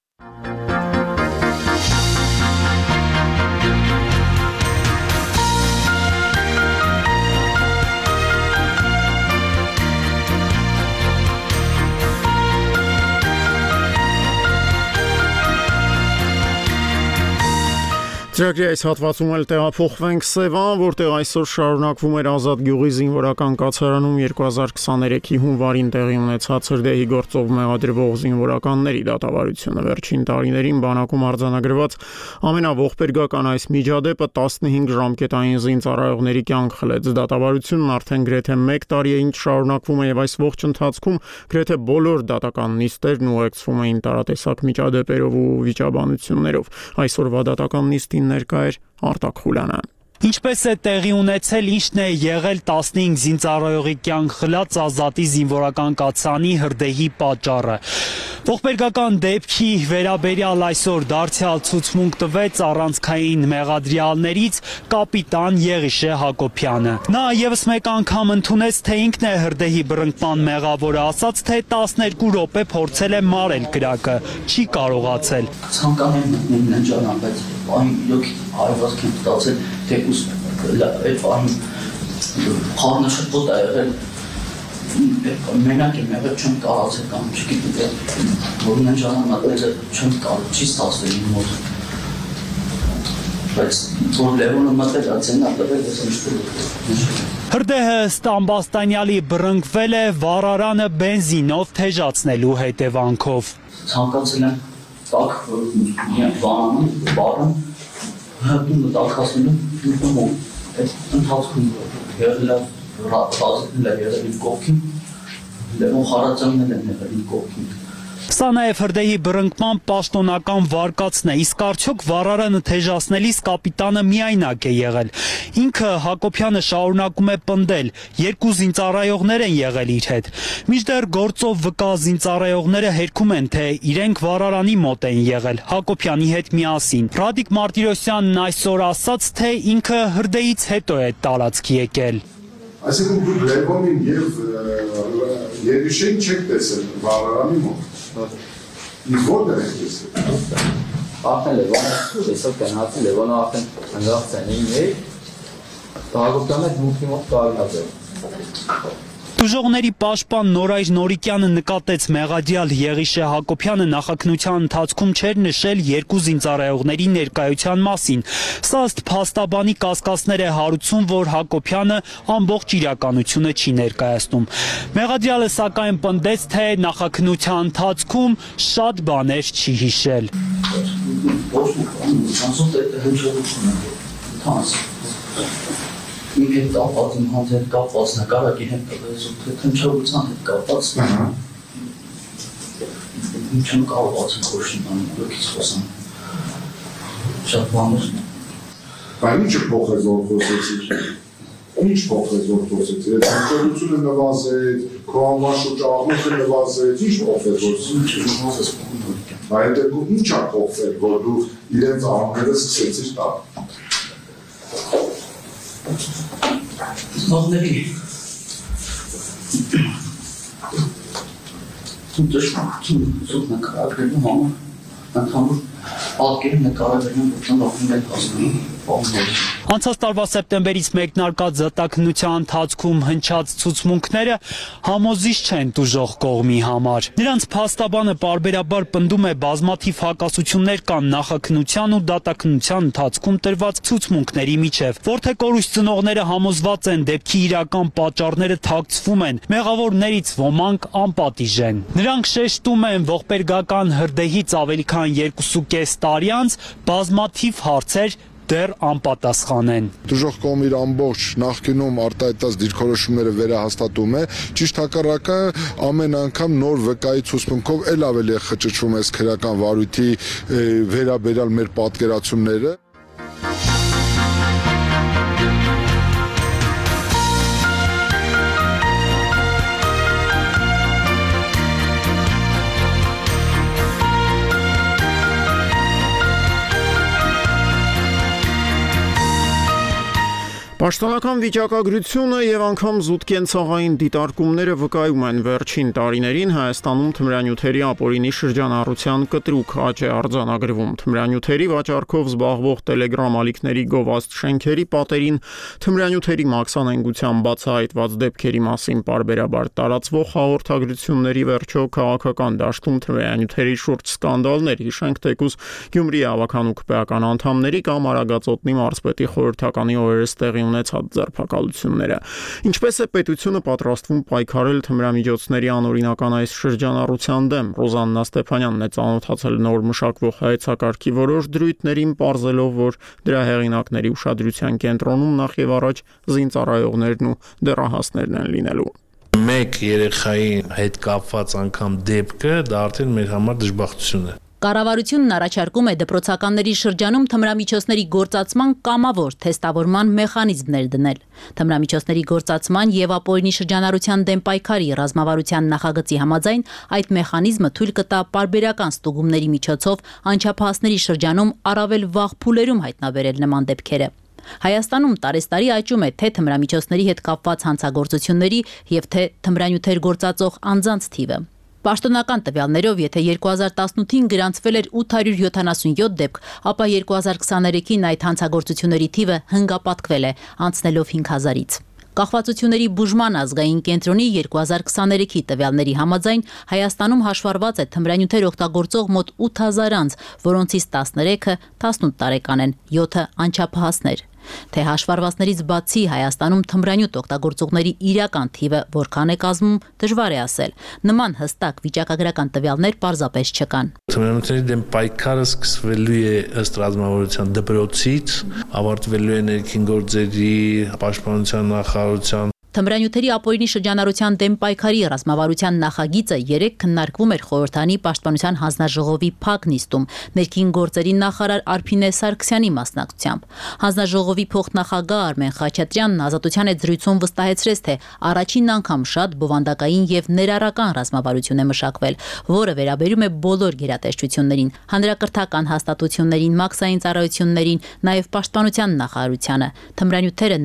Ծրագրի այս հատվածում էլ տեղափոխվենք Սևան, որտեղ այսօր շարունակվում էր Ազատ գյուղի զինվորական կացարանում երկու հազար քսաներեքի հունվարին տեղի ունեցած հրդեհի գործով մեղադրվող զինվորականների դատավարությունը։ Վերջին տարիներին բանակում արձանագրված ամենաողբերգական այս միջադեպը տասնհինգ ժամկետային զինծառայողների կյանք խլեց։ Դատավարությունն արդեն գրեթե մեկ տարի է ինչ շարունակվում է, եւ այս ողջ ընթացքում գրեթե բոլոր դատական նիստերն ուղեկցվում էին տարատեսակ միջադեպերով ու վիճաբանություններով։ Այսօրվա դատական նիստին ներկա էր Արտակ Խուլյանը։ Ինչպես է տեղի ունեցել, ինչն է եղել տասնհինգ զինծառայողի կյանք խլած Ազատի զինվորական կացարանի հրդեհի պատճառը։ Ողբերգական դեպքի վերաբերյալ այսօր դարձյալ ցուցմունք տվեց առանցքային մեղադրյալներից կապիտան Եղիշե Հակոբյանը։ Նա եւս մեկ անգամ ընդունեց, թե ինքն է հրդեհի բռնկման մեղավորը, ասաց, թե տասներկու րոպե փորձել է մարել կրակը, չի կարողացել։ Ցանկանում եմ ննջանալ, բայց այն իրոք հարվածք եմ ստացել, թեկուզ այդ բան խառնը շփոթ է եղել, մենակ եմ եղել, չեմ կարացել կամ չգիտեմ, որ ննջանալը չեմ կարող, չի ստացվել իմ մոտ, բայց որ Լևոնը մտել ացեն ատվել ես նշտել։ Հրդեհը Ստամբաստանյալի բռնկվել է վառարանը բենզինով թեժացնելու հետևանքով։ Ցանկացել եմ տակ, որ միայն վանանում, բարում, հպտումը տակասնելու ուտում այդ ընթացքում եղել է ռազատնել է եղել իմ կողքին, Լևոն Խարացյանն են եղել իմ կողքին։ Սա նաև հրդեհի բռնկման պաշտոնական վարկածն է, իսկ արդյոք վառարանը թեժացնելիս կապիտանը միայնակ է եղել։ Ինքը Հակոբյանը շարունակում է պնդել, երկու զինծառայողներ են եղել իր հետ։ Մինչդեռ գործով վկա զինծառայողները հերքում են, թե իրենք վառարանի մոտ են եղել Հակոբյանի հետ միասին։ Ռադիկ Մարտիրոսյանն այսօր ասաց, թե ինքը հրդեհից հետո է տարածք եկել։ Այսինքն դուք Լևոնին եւ Եղիշեին չեք տեսել վառարանի մոտ։ Իսկ որտեղ եք տեսել։ Արդեն Լևոնը տեսավ գնացել, Լևոնը արդեն հանգած ցանին է։ Հակոբյանը դուքի մոտ կարողացել։ Տուժողների պաշտպան Նորայր Նորիկյանը նկատեց մեղադիալ Եղիշե Հակոբյանը նախաքննության ընթացքում չէր նշել երկու զինծառայողների ներկայության մասին։ Սա ըստ փաստաբանի կասկածներ է հարուցում, որ Հակոբյանը ամբողջ իրականությունը չի ներկայացնում։ Մեղադիալը սակայն պնդեց, թե նախաքննության ընթացքում շատ բաներ չի հիշել։ Ինքը կապված իմ հետ կապված նկարակի հետ քնչողության հետ կապված ինչն կապված խոշին լոքից խոսան շատ բաներ Բայց ինչ փոխեց որ խոսեցիք Ինչ փոխեց որ խոսեցիք քնչողությունը նվազեց քո անվան շրջանակը նվազեց ինչ փոխեց որ Այդ ինչ է փոխվել որ դու իրենց անունները սկսեցիր տալ Մաղների Դժվարություն զուտ նկարագրելու համար ընդհանուր ալկերի նկարագրելու բնորոշում են հասնում Անցած տարվա սեպտեմբերից մեկնարկած զտակնության ընթացքում հնչած ցուցմունքները համոզիչ չեն տուժող կողմի համար։ Նրանց փաստաբանը պարբերաբար պնդում է բազմաթիվ հակասություններ կան նախաքննության ու դատաքննության ընթացքում տրված ցուցմունքների միջև, որթե կորուստ ծնողները համոզված են դեպքի իրական պատճառները թաքցվում են, մեղավորներից ոմանք անպատիժ են։ Նրանք շեշտում են ողբերգական հրդեհից ավելի քան երկուսուկես տարի անց բազմաթիվ հարցեր դեռ անպատասխան են։ Տուժող կողմի ամբողջ նախկինում արտահայտած դիրքորոշումները վերահաստատում է, ճիշտ հակառակը ամեն անգամ նոր վկայի ցուցմունքով ել ավելի է խճճվում այս քրեական վարույթի վերաբերյալ մեր պատկերացումները։ Պաշտոնական վիճակագրությունը եւ անգամ զուտ կենցաղային դիտարկումները վկայում են վերջին տարիներին Հայաստանում թմրանյութերի ապօրինի շրջանառության կտրուկ աճ է արձանագրվում։ Թմրանյութերի վաճառքով զբաղվող Telegram ալիքների գովազդ շենքերի պատերին թմրանյութերի մաքսանենգության բացահայտված դեպքերի մասին պարբերաբար տարածվող հաղորդագրությունների վերջո քաղաքական դաշտում թմրանյութերի շուրջ սկանդալներ, հիշենք թեկուզ Գյումրի ավականու քպեական անդամների կամ Արագածոտնի մարզպետի խորհրդականի օրերս տեղի ունեցած ձերբակալությունները։ Ինչպես է պետությունը պատրաստվում պայքարել թմրամիջոցների անօրինական այս շրջանառության դեմ։ Ռոզաննա Ստեփանյանն է ծանոթացել նոր մշակվող հայեցակարգի որոշ դրույթներին, պարզելով, որ դրա հեղինակների ուշադրության կենտրոնում նախ եւ առաջ զինծառայողներն ու դեռահասներն են լինելու։ Մեկ երեխայի հետ կապված անգամ դեպքը դա արդեն մեր համար դժբախտություն է։ Կառավարությունն առաջարկում է դպրոցականների շրջանում թմրամիջոցների գործածման կամավոր թեստավորման մեխանիզմներ դնել։ Թմրամիջոցների գործածման եւ ապօրինի շրջանառության դեմ պայքարի ռազմավարության նախագծի համաձայն այդ մեխանիզմը թույլ կտա պարբերական ստուգումների միջոցով անչափահասների շրջանում առավել վաղ փուլերում հայտնաբերել նման դեպքերը։ Հայաստանում տարեստարի աճում է թե թմրամիջոցների հետ կապված հանցագործությունների եւ թե թմրանյութեր գործածող անձանց թիվը։ Պաշտոնական տվյալներով, եթե երկու հազար տասնութին գրանցվել էր ութ հարյուր յոթանասունյոթ դեպք, ապա երկու հազար քսաներեքին այդ հանցագործությունների թիվը հնգապատկվել է, անցնելով հինգ հազարից։ Կախվածությունների բուժման ազգային կենտրոնի երկու հազար քսաներեքի տվյալների համաձայն Հայաստանում հաշվառված է թմրանյութեր օգտագործող մոտ ութ հազար անձ, որոնցից տասներեքը տասնութ տարեկան են, յոթը անչափահասներ։ Թե հաշվառվածներից բացի Հայաստանում թմրանյութ օգտագործողների իրական թիվը որքան է կազմում, դժվար է ասել։ Նման հստակ վիճակագրական տվյալներ պարզապես չկան։ Թմրանյութերի դեմ պայքարը սկսվելու է ըստ ռազմավարության դպրոցից, ավարտվելու է ներքին գործերի պաշտպանության նախարարության Թմրանյութերի ապօրինի շրջանառության դեմ պայքարի ռազմավարության նախագիծը երեք քննարկվում էր խորհրդանի պաշտպանության հանձնաժողովի փակ նիստում ներքին գործերի նախարար Արփինե Սարգսյանի մասնակցությամբ։ Հանձնաժողովի փոխնախագահ Արմեն Խաչատրյանն Ազատության հետ զրույցում վստահեցրեց, թե առաջին անգամ շատ բովանդակային եւ ներառական ռազմավարություն է մշակվել, որը վերաբերում է բոլոր գերատեսչություններին, հանրակրթական հաստատություններին, մաքսային ծառայություններին, նաեւ պաշտպանության նախարարությանը։ Թմրանյութերը նաեւ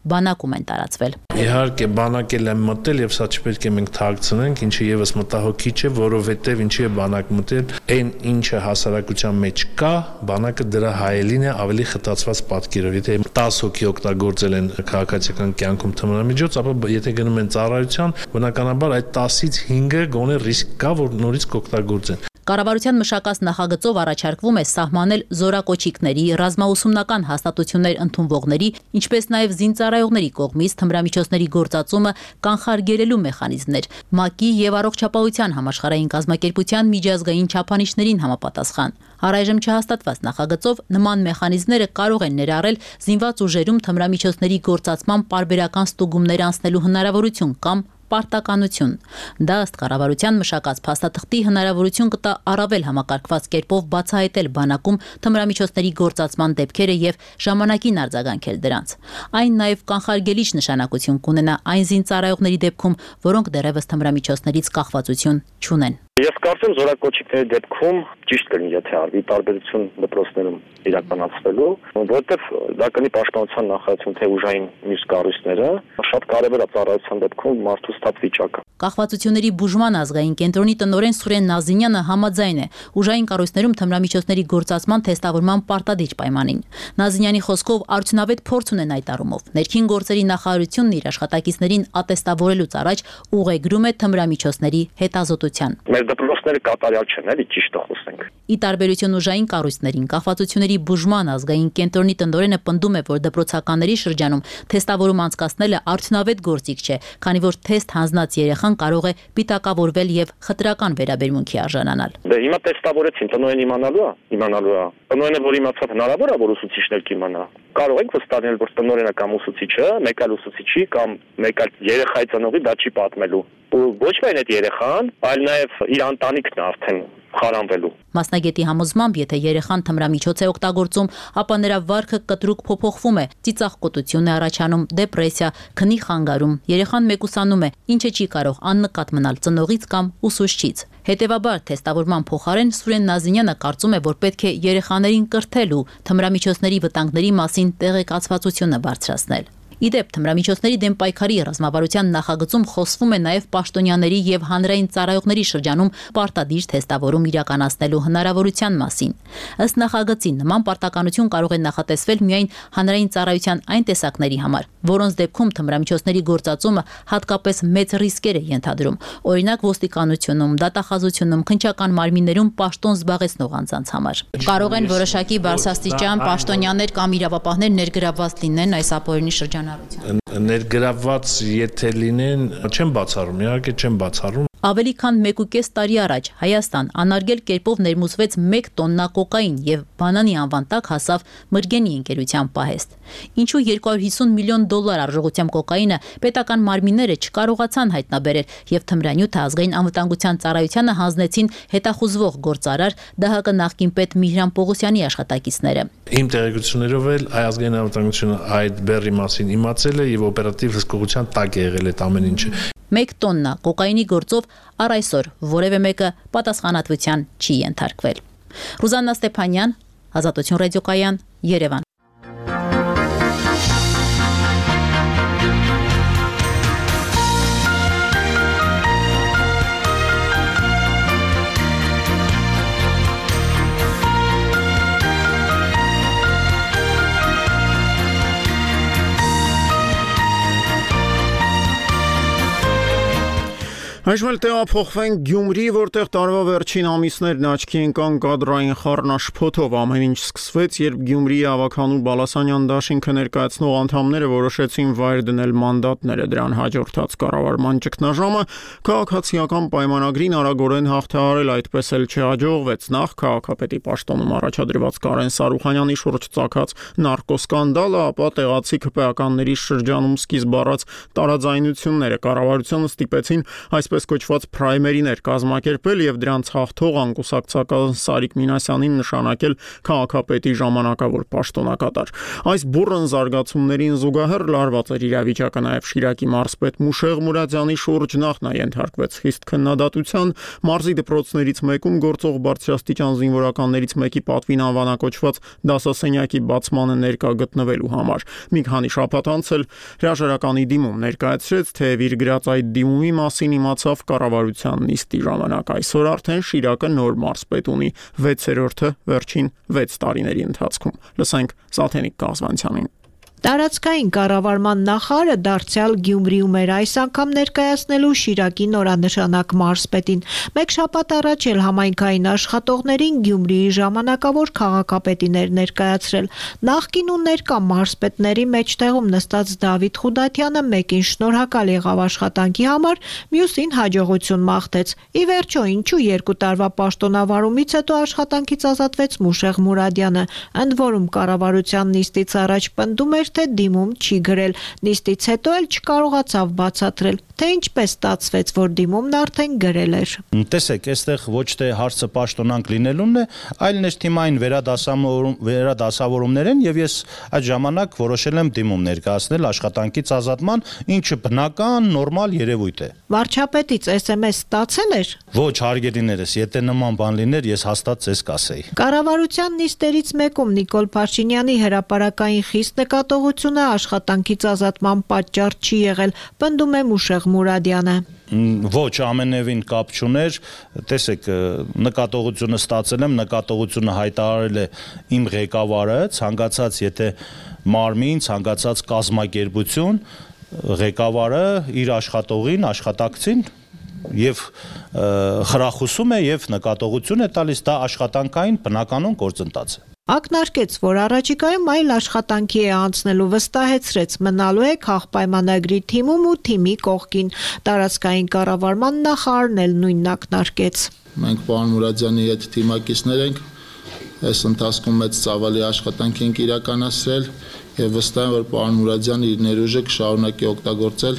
բանակում են տարածվել։ Իհարկե բանակել են մտել եւ սա չպետք է մենք թաքցնենք, ինչը եւս մտահոգիչ է, որովհետեւ ինչի է բանակ մտել, այն ինչը հասարակության մեջ կա, բանակը դրա հայելին է ավելի խտացված պատկերով։ Եթե տասը հոգի օգտագործել են քաղաքացիական կյանքում թմրամիջոց, ապա եթե գնում են ծառայության, բնականաբար այդ տասից հինգը գոնե ռիսկ կա, որ նորից կօգտագործեն։ Կառավարության մշակած նախագծով առաջարկվում է սահմանել զորակոչիկների, ռազմաուսումնական հաստատություններ ընդունվողների, ինչպես նաև զինծառայողների կողմից թմրամիջոցների գործածումը կանխարգելելու մեխանիզմներ, ՄԱԿ-ի եւ Առողջապահության համաշխարհային կազմակերպության միջազգային չափանիշներին համապատասխան։ Առայժմ չհաստատված նախագծով նման մեխանիզմները կարող են ներառել զինված ուժերում թմրամիջոցների գործածման պարբերական ստուգումներ անցնելու հնարավորություն կամ պարտականություն։ Դա ըստ կառավարության մշակած փաստաթղթի հնարավորություն կտա առավել համակարգված կերպով բացահայտել բանակում թմրամիջոցների գործածման դեպքերը եւ ժամանակին արձագանքել դրանց։ Այն նաեւ կանխարգելիչ նշանակություն կունենա այն զինծառայողների դեպքում, որոնք դեռևս թմրամիջոցներից կախվածություն չունեն։ Ես կարծեմ զորակոչիկների դեպքում ճիշտ կլինի, եթե արվի տարբերություն դպրոցներում իրականացվելու, որովհետև դա կլինի պաշտպանության նախարարություն թե ուժային մյուս կառույցները, շատ կարևոր է ծառայության դեպքում մարդու ստատ վիճակը։ Կախվածությունների բուժման ազգային կենտրոնի տնօրեն Սուրեն Նազինյանը համաձայն է ուժային կառույցներում թմրամիջոցների գործածման թեստավորման պարտադիր պայմանին։ Նազինյանի խոսքով արդյունավետ փորձ ունեն այդ առումով։ Ներքին գործերի նախարարությունն իր աշխատակիցներին ատեստավորելուց առաջ ուղեգրում է թմրամիջոցների հետազոտության։ Դպրոցները կատարյալ չեն, էլի ճիշտը խոսենք։ Ի տարբերություն ուժային կառույցներին, կախվածությունների բուժման ազգային կենտրոնի տնօրենը պնդում է, որ դպրոցականների շրջանում թեստավորում անցկացնելը արդյունավետ գործիք չէ, քանի որ թեստ հանձնած երեխան կարող է պիտակավորվել եւ խտրական վերաբերմունքի արժանանալ։ Դե հիմա թեստավորեցին, տնօրեն իմանալու է, իմանալու է։ Տնօրենը որ իմացավ հնարավոր է, որ ուսուցիչներ կիմանա։ Կարող ենք վստահել, որ տնօրենը կամ ուսուցիչը, մեկ այլ ուսուցիչի կամ մեկ այլ երեխայի ծնողի դա չի պատմելու։ Ու ոչ միայն այդ երեխան, այլ նաեւ իր ընտանիքն արդեն խարանվելու։ Մասնագետի համոզմամբ, եթե երեխան թմրամիջոց է օգտագործում, ապա նրա վարքը կտրուկ փոփոխվում է, ծիծաղկոտություն է առաջանում, դեպրեսիա, քնի խանգարում, երեխան մեկուսանում է, ինչը չի կարող աննկատ մնալ ծնողից կամ ուսուցչից։ Հետևաբար, թեստավորման փոխարեն Սուրեն Նազինյանը կարծում է, որ պետք է երեխաներին կրթել ու թմրամիջոցների վտանգների մասին տեղեկացվածությունը բարձրացնել։ Իդեպ թմրամիջոցների դեմ պայքարի ռազմավարության նախագծում խոսվում է նաև պաշտոնյաների եւ հանրային ծառայողների շրջանում պարտադիր թեստավորում իրականացնելու հնարավորության մասին։ Ըստ նախագծի, նման պարտականություն կարող է նախատեսվել միայն հանրային ծառայության այն տեսակների համար, որոնց դեպքում թմրամիջոցների գործածումը հատկապես մեծ ռիսկեր է ենթադրում, օրինակ ոստիկանությունում, դատախազությունում, քննչական մարմիններում պաշտոն զբաղեցնող անձանց համար։ Կարող են որոշակի բարձրաստիճան պաշտոնյաներ կամ իրավապահներ ներգրավված լինեն այս ապօրինի շրջանում։ Ներգրավված եթե լինեն, չեմ բացառում, իհարկե չեմ բացառում։ Ավելի քան մեկուկես տարի առաջ Հայաստան անարգել կերպով ներմուծվեց մեկ տոննա կոկային եւ բանանի անվան տակ հասավ Մրգենի ընկերության պահեստ։ Ինչու երկու հարյուր հիսուն միլիոն դոլար արժողությամբ կոկայինը պետական մարմինները չկարողացան հայտնաբերել եւ Թմրանյութը ազգային անվտանգության ծառայությանը հանձնեցին հետախուզվող գործարար Դահ Կը նախկին պետ Միհրան Պողոսյանի աշխատակիցները։ Իմ տեղեկություններով էլ Հայ ազգային անվտանգությունը այդ բեռի մասին իմացել է եւ օպերատիվ հսկողության տակ է եղել այդ ամեն ինչը։ Մեկ տոննա կոկայինի գործով առ այսօր որևէ մեկը պատասխանատվության չի ենթարկվել։ Ռուզաննա Ստեփանյան, Ազատություն ռադիոկայան, Երևան։ Այժմ էլ տեղափոխվենք Գյումրի, որտեղ տարվա վերջին ամիսներն աչքի ընկան կադրային խառնաշփոթով։ Ամեն ինչ սկսվեց, երբ Գյումրիի Ավագանու Բալասանյան դաշինքը ներկայացնող անդամները որոշեցին վայր դնել մանդատները։ Դրան հաջորդած կառավարման ճգնաժամը քաղաքացիական պայմանագրին արագորեն հաղթահարել, այդպես էլ չհաջողվեց։ Նախ քաղաքապետի պաշտոնում առաջադրված Կարեն Սարուխանյանի շուրջ ծագած նարկոսկանդալը, ապա տեղացի քպեականների շրջանում սկիզբ առած տարաձայնությունները կառավարությունը ստիպեցին այսպես այսպես կոչված պրայմերիներ կազմակերպել եւ դրանց հաղթող անկուսակցական Սարիկ Մինասյանին նշանակել քաղաքապետի ժամանակավոր պաշտոնակատար։ Այս բուռն զարգացումներին զուգահեռ լարված էր իրավիճակը նաեւ Շիրակի մարզպետ Մուշեղ Մուրադյանի շուրջ նախ նա ենթարկվեց խիստ քննադատության, մարզի դպրոցներից մեկում գործող բարձրաստիճան զինվորականներից մեկի պատվին անվանակոչված դասասենյակի բացմանը ներկա գտնվելու համար։ Մի քանի շաբաթ անց էլ հրաժարականի դիմում ներկայացրեց, թեև իր գրած այդ դիմումի մասին իմացավ կառավարության նիստի ժամանակ։ Այսօր արդեն Շիրակը նոր մարզպետ ունի, վեցերորդը վերջին վեց տարիների ընթացքում։ Լսենք Սաթենիկ Կազվանցյանին։ Տարածքային կառավարման նախարարը դարձյալ Գյումրիում էր այս անգամ ներկայացնելու Շիրակի նորանշանակ մարզպետին։ Մեկ շաբաթ առաջ էլ համայնքային աշխատողներին Գյումրիի ժամանակավոր քաղաքապետիներ ներկայացրել։ Նախկին ու ներկա մարզպետների մեջտեղում նստած Դավիթ Խուդատյանը մեկին շնորհակալ եղավ աշխատանքի համար, մյուսին հաջողություն մաղթեց։ Ի վերջո, ինչու երկու տարվա պաշտոնավարումից հետո աշխատանքից ազատվեց Մուշեղ Մուրադյանը, ընդ որում կառավարության նիստից առաջ պնդում էր, թե դիմում չի գրել, նիստից հետո էլ չկարողացավ բացատրել, թե ինչպես ստացվեց, որ դիմումն արդեն գրել էր։ Տեսեք, այստեղ ոչ թե հարցը պաշտոնանկ լինելունն է, այլ ներթիմային վերադասավորումներ են, եւ ես այդ ժամանակ որոշել եմ դիմում ներկայացնել աշխատանքից ազատման, ինչը բնական, նորմալ երևույթ է։ Վարչապետից էս էմ էս ստացել էր։ Ոչ, հարգելիներս, եթե նման բան լիներ, ես հաստատ ձեզ կասեի։ Կառավարության նիստերից մեկում Նիկոլ Փաշինյանի հրապարակային խիստ նկատողությունը աշխատանքից ազատման պատճառ չի եղել, պնդում է Մուշեղ Մուրադյանը։ Ոչ, ամենևին կապ չուներ, տեսեք, նկատողությունը ստացել եմ, նկատողությունը հայտարարել է իմ ղեկավարը, ցանկացած եթե մարմին, ցանկացած կազմակերպություն, ղեկավարը իր աշխատողին, աշխատակցին եւ խրախուսում է եւ նկատողություն է տալիս, դա աշխատանքային բնականon գործընթաց է։ Ակնարկեց, որ առաջիկայում այլ աշխատանքի է անցնելու, վստահեցրեց, մնալու է քաղպայմանագրի թիմում ու թիմի կողքին։ Տարածքային կառավարման նախարարն էլ նույնն ակնարկեց։ Մենք պարոն Մուրադյանի հետ թիմակիցներ ենք, այս ընթացքում մեծ ծավալի աշխատանք ենք իրականացրել եւ վստահ եմ, որ պարոն Մուրադյանը իր ներուժը կշարունակի օգտագործել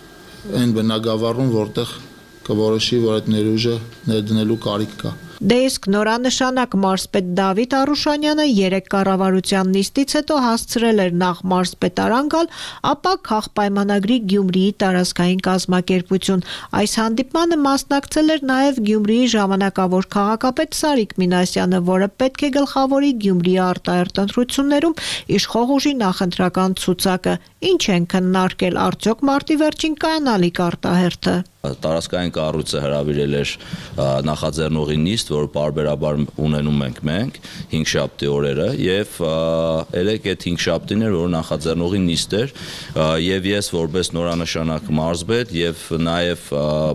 այն բնագավառում, որտեղ կորոշի, որ այդ ներուժը ներդնելու կարիք կա։ Դե իսկ նորանշանակ մարզպետ Դավիթ Արուշանյանը երեք կառավարության նիստից հետո հասցրել էր նախ մարզպետարան գալ, ապա քաղպայմանագրի Գյումրիի տարածքային կազմակերպություն։ Այս հանդիպմանը մասնակցել էր նաև Գյումրիի ժամանակավոր քաղաքապետ Սարիկ Մինասյանը, որը պետք է գլխավորի Գյումրիի արտահերտ ընտրություններում իշխող ուժի նախընտրական ցուցակը։ Ինչ են քննարկել, արդյոք մարտի վերջին կայանալիք արտահերթը։ Տարածքային կառույցը հրավիրել էր նախաձեռնողի նիստ, որ պարբերաբար ունենում ենք մենք հինգշաբթի օրերը եւ երեք այդ հինգշաբթին էր, որ նախաձեռնողի նիստ էր եւ ես որպես նորանշանակ մարզպետ եւ նաեւ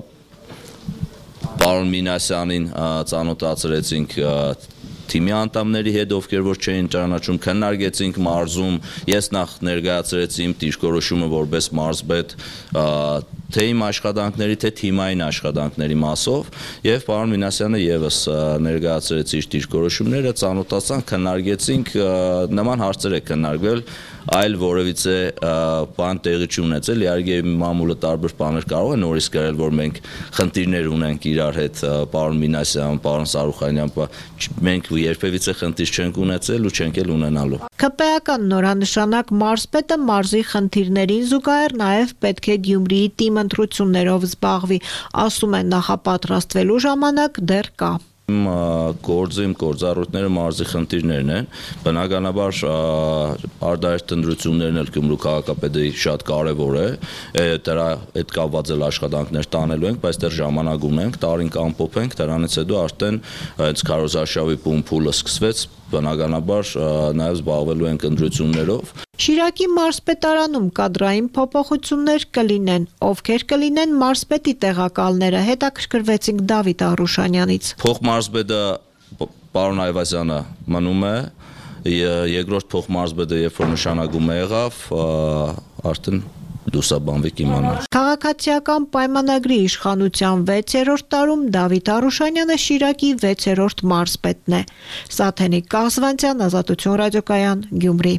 պարոն Մինասյանին ծանոթացրեցինք թիմի անդամների հետ, ովքեր որ չէին ճանաչում, քննարկեցինք մարզում, ես նախ ներկայացրեցի իմ դիրքորոշումը որպես մարզպետ, թե իմ աշխատանքների, թե թիմային աշխատանքների մասով, եւ պարոն Մինասյանը եւս ներկայացրեց իր դիրքորոշումները, ծանոթացանք, քննարկեցինք, նման հարցեր է քննարկվել, այլ որևիցե բան տեղի չունեցել, իհարկե մամուլը տարբեր բաներ կարող է նորից գրել, որ մենք խնդիրներ ունենք իրար հետ, պարոն Մինասյան, պարոն Սարուխանյան, մենք երբևիցե խնդիր չենք ունեցել ու չենք էլ ունենալու։ ՔՊ-ական նորանշանակ մարզպետը մարզի խնդիրներին զուգահեռ նաև պետք է Գյումրիի թիմ ընտրություններով զբաղվի, ասում են նախապատրաստվելու ժամանակ դեռ կա։ Գործը իմ գործառույթները մարզի խնդիրներն են, բնականաբար արտահերթ ընտրություններն էլ Գյումրու քաղաքապետի շատ կարևոր է, դրա հետ կապված էլ աշխատանքներ տանելու ենք, բայց դեռ ժամանակ ունենք, տարին կամփոփենք, դրանից հետո արդեն հենց քարոզարշավի փուլը սկսվեց, բնականաբար նաև զբաղվելու ենք ընտրություններով։ Շիրակի մարզպետարանում կադրային փոփոխություններ կլինեն, ովքեր կլինեն մարզպետի տեղակալները, հետաքրքրվեցինք Դավիթ Արուշանյանից։ Փոխմարզպետը պարոն Այվազյանը մնում է, երկրորդ փոխմարզպետը երբ որ նշանակում եղավ, արդեն դուսաբանվի կիմանալ։ Քաղաքացիական պայմանագրի իշխանության վեցերորդ տարում Դավիթ Արուշանյանը Շիրակի վեցերորդ մարզպետն է։ Սաթենիկ Կազվանցյան, Ազատություն ռադիոկայան, Գյումրի։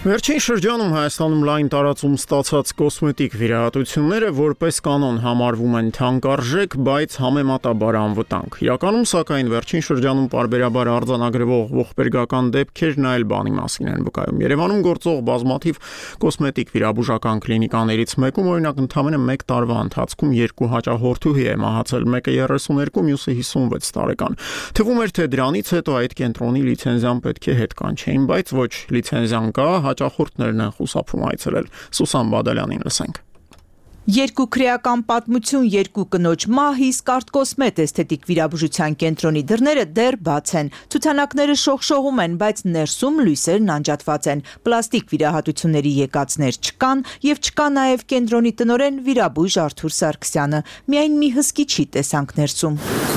Վերջին շրջանում Հայաստանում լայն տարածում ստացած կոսմետիկ վիրահատությունները որպես կանոն համարվում են թանկարժեք, բայց համեմատաբար անվտանգ։ Իրականում, սակայն, վերջին շրջանում պարբերաբար արձանագրվող ողբերգական դեպքերն այլ բանի մասին են վկայում։ Երևանում գործող բազմաթիվ կոսմետիկ վիրաբուժական կլինիկաներից մեկում, օրինակ, ընդամենը մեկ տարվա ընթացքում երկու հաճախորդուհի է մահացել, մեկը երեսուներկու, մյուսը հիսունվեց տարեկան։ Թվում էր, թե դրանից հետո այդ կենտրոնի լիցենզիան պետք է հետ կանչեին, բայց ոչ, լիցենզիան կա, հաճախորդներն են խուսափում այցելել։ Սուսան Բադալյանին լսենք։ Երկու քրեական պատմություն, երկու կնոջ մահ, իսկ Արտկոսմետ էսթետիկ վիրաբուժության կենտրոնի դռները դեռ բաց են։ Ցուցանակները շողշողում են, բայց ներսում լույսերն անջատված են։ Պլաստիկ վիրահատությունների եկածներ չկան եւ չկա նաեւ կենտրոնի տնօրեն վիրաբույժ Արթուր Սարգսյանը։ Միայն մի հսկիչի տեսանք ներսում։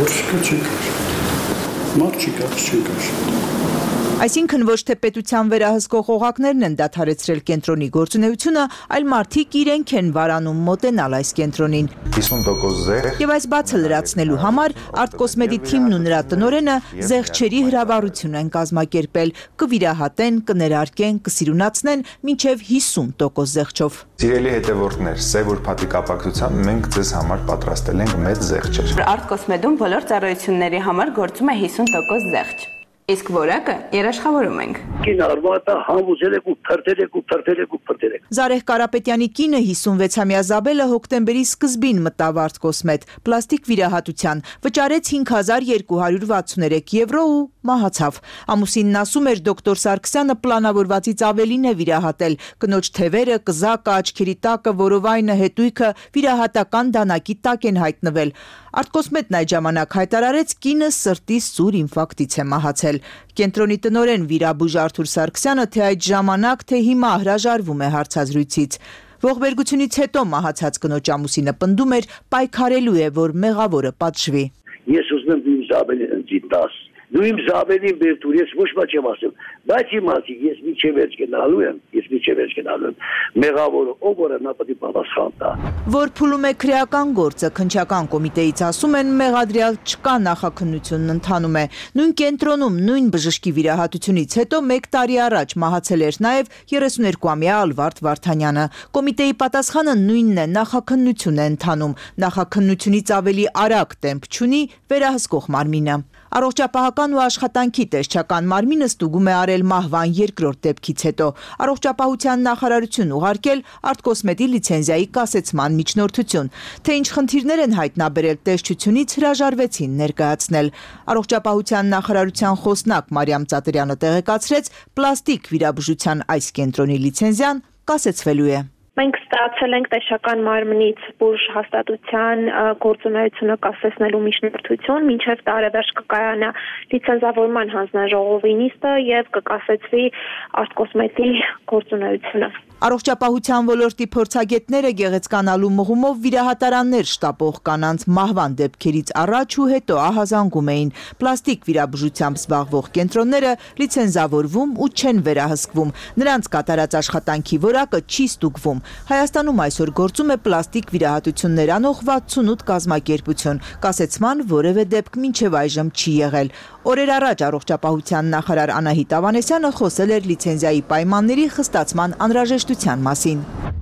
Այսինքն ոչ թե պետության վերահսկող օղակներն են դադարեցրել կենտրոնի գործունեությունը, այլ մարդիկ իրենք են վարանում մոտենալ այս կենտրոնին։ հիսուն տոկոս զեղ։ Եվ այս բացը լրացնելու համար Արտկոսմետի թիմն ու նրա տնօրենը զեղչերի հրավառություն են կազմակերպել, կվիրահատեն, կներարկեն, կսիրունացնեն մինչև հիսուն տոկոս զեղչով։ Սիրելի հետևորդներ, Սև ուրբաթի կապակցությամբ մենք ձեզ համար պատրաստել ենք մեծ զեղչեր։ Արտկոսմետում բոլոր ծառայությունների համար գործում է հիսուն տոկոս զեղչ։ Իսկ որակը երաշխավորում ենք։ Կին արվատա համուզել եք ու փրտել եք ու փրտել եք ու փրտել եք։ Զարեհ Կարապետյանի կինը հիսունվեցամյա Զաբելը հոկտեմբերի սկզբին մտավ Արտկոսմետ պլաստիկ վիրահատության, վճարեց հինգ հազար երկու հարյուր վաթսուներեք եվրո ու մահացավ։ Ամուսինն ասում էր դոկտոր Սարգսյանը պլանավորվածից ավելին է վիրահատել։ Կնոջ թևերը, կզակը, աչքերի տակը, որովայնը, հետույքը վիրահատական դանակի տակ են հայտնվել։ Արտկոսմետն այդ ժամանակ հայտարարեց կինը սրտի սուր ինֆարկտից է մահացել։ Կենտրոնի տնօրեն վիրաբույժ Արթուր Սարգսյանը թե այդ ժամանակ, թե հիմա հրաժարվում է հարցազրույցից։ Ողբերգությունից հետո մահացած կնոջ ամուսինը պնդում էր պայքարելու է, որ մեղավորը պատժվի։ Ես ուզում եմ իմ Զաբելին ընծիտաս։ Դու իմ Զաբելին բերտուր, ես ոչ մի չեմ ասում, բայց իմացի, ես միջև վերջ գնալու եմ, ես միջև վերջ գնալու եմ, մեղավորը ով որ նա պետք է պատասխան տա։ Որ փուլում է քրեական գործը, քննչական կոմիտեից ասում են մեղադրյալ չկա, նախաքննությունն ընթանում է։ Նույն կենտրոնում, նույն բժշկի վիրահատությունից հետո մեկ տարի առաջ մահացել էր նաև երեսուներկուամյա Ալվարդ Վարդանյանը։ Կոմիտեի պատասխանը նույնն է, նախաքննություն է ընթանում, նախաքննությունից ավելի արագ տեմպ չունի վերահսկող մարմինը։ Առողջապահական ու աշխատանքի տեսչական մարմինը ստուգում է արել մահվան երկրորդ դեպքից հետո։ Առողջապահության նախարարություն ուղարկել Արտկոսմետի լիցենզիայի կասեցման միջնորդություն։ Թե ինչ խնդիրներ են հայտնաբերել տեսչությունից հրաժարվեցին ներկայացնել։ Առողջապահության նախարարության խոսնակ Մարիամ Ծատրյանը տեղեկացրեց, պլաստիկ վիրաբուժության այս կենտրոնի լիցենզիան կասեցվելու է։ Մենք ստացել ենք տեսչական մարմնից բուժ հաստատության գործունեությունը կասեցնելու միջնորդություն, մինչև տարեվերջ կկայանա լիցենզավորման հանձնաժողովի նիստը եւ կկասեցվի Արտկոսմետի գործունեությունը։ Առողջապահության ոլորտի փորձագետները գեղեցկանալու մղումով վիրահատարաններ շտապող կանանց մահվան դեպքերից առաջ ու հետո ահազանգում էին։ Պլաստիկ վիրաբուժությամբ զբաղվող կենտրոնները լիցենզավորվում ու չեն վերահսկվում։ Նրանց կատարած աշխատանքի որակը չի ստուգվում։ Հայաստանում այսօր գործում է պլաստիկ վիրահատություններ անող վաթսունութ կազմակերպություն։ Կասեցման որևէ դեպք մինչև այժմ չի եղել։ Օրեր առաջ առողջապահության նախարար Անահիտ Ավանեսյանը խոսել էր լիցենզիայի պայմանների խստացման անհրաժեշտության մասին։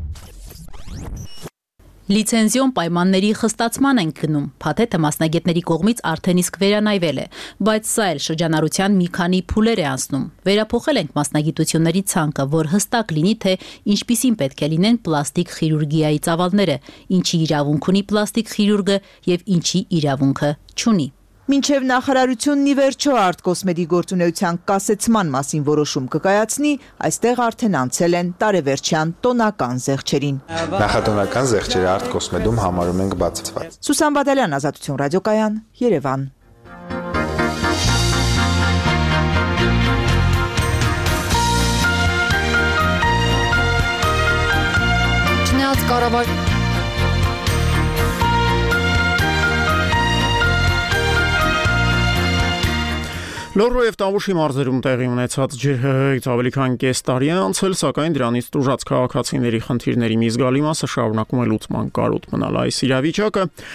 Լիցենզիոն պայմանների խստացման են գնում։ Փաթեթը մասնագետների կողմից արդեն իսկ վերանայվել է, բայց սա էլ շրջանառության մի քանի փուլեր է անցնում։ Վերափոխել ենք մասնագիտությունների ցանկը, որ հստակ լինի, թե ինչպիսին պետք է լինեն պլաստիկ խիրուրգիայի ծավալները, ինչի իրավունք ունի պլաստիկ խիրուրգը եւ ինչի իրավունքը չունի։ Մինչև նախարարությունն ի վերջո Արտկոսմետի գործունեության կասեցման մասին որոշում կկայացնի, այստեղ արդեն անցել են տարեվերջյան տոնական զեղչերին։ Նախատոնական զեղչերը Արտկոսմետում համարում ենք բացված։ Սուսան Բադալյան, Ազատություն ռադիոկայան, Երևան։ Չնայած կառավար Լոռու եւ Տավուշի մարզերում տեղի ունեցած ջրհեղեղից ավելի քան կես տարի է անցել, սակայն դրանից տուժած քաղաքացիների խնդիրների մի զգալի մասը շարունակում է լուծման կարոտ մնալ։ Այս իրավիճակը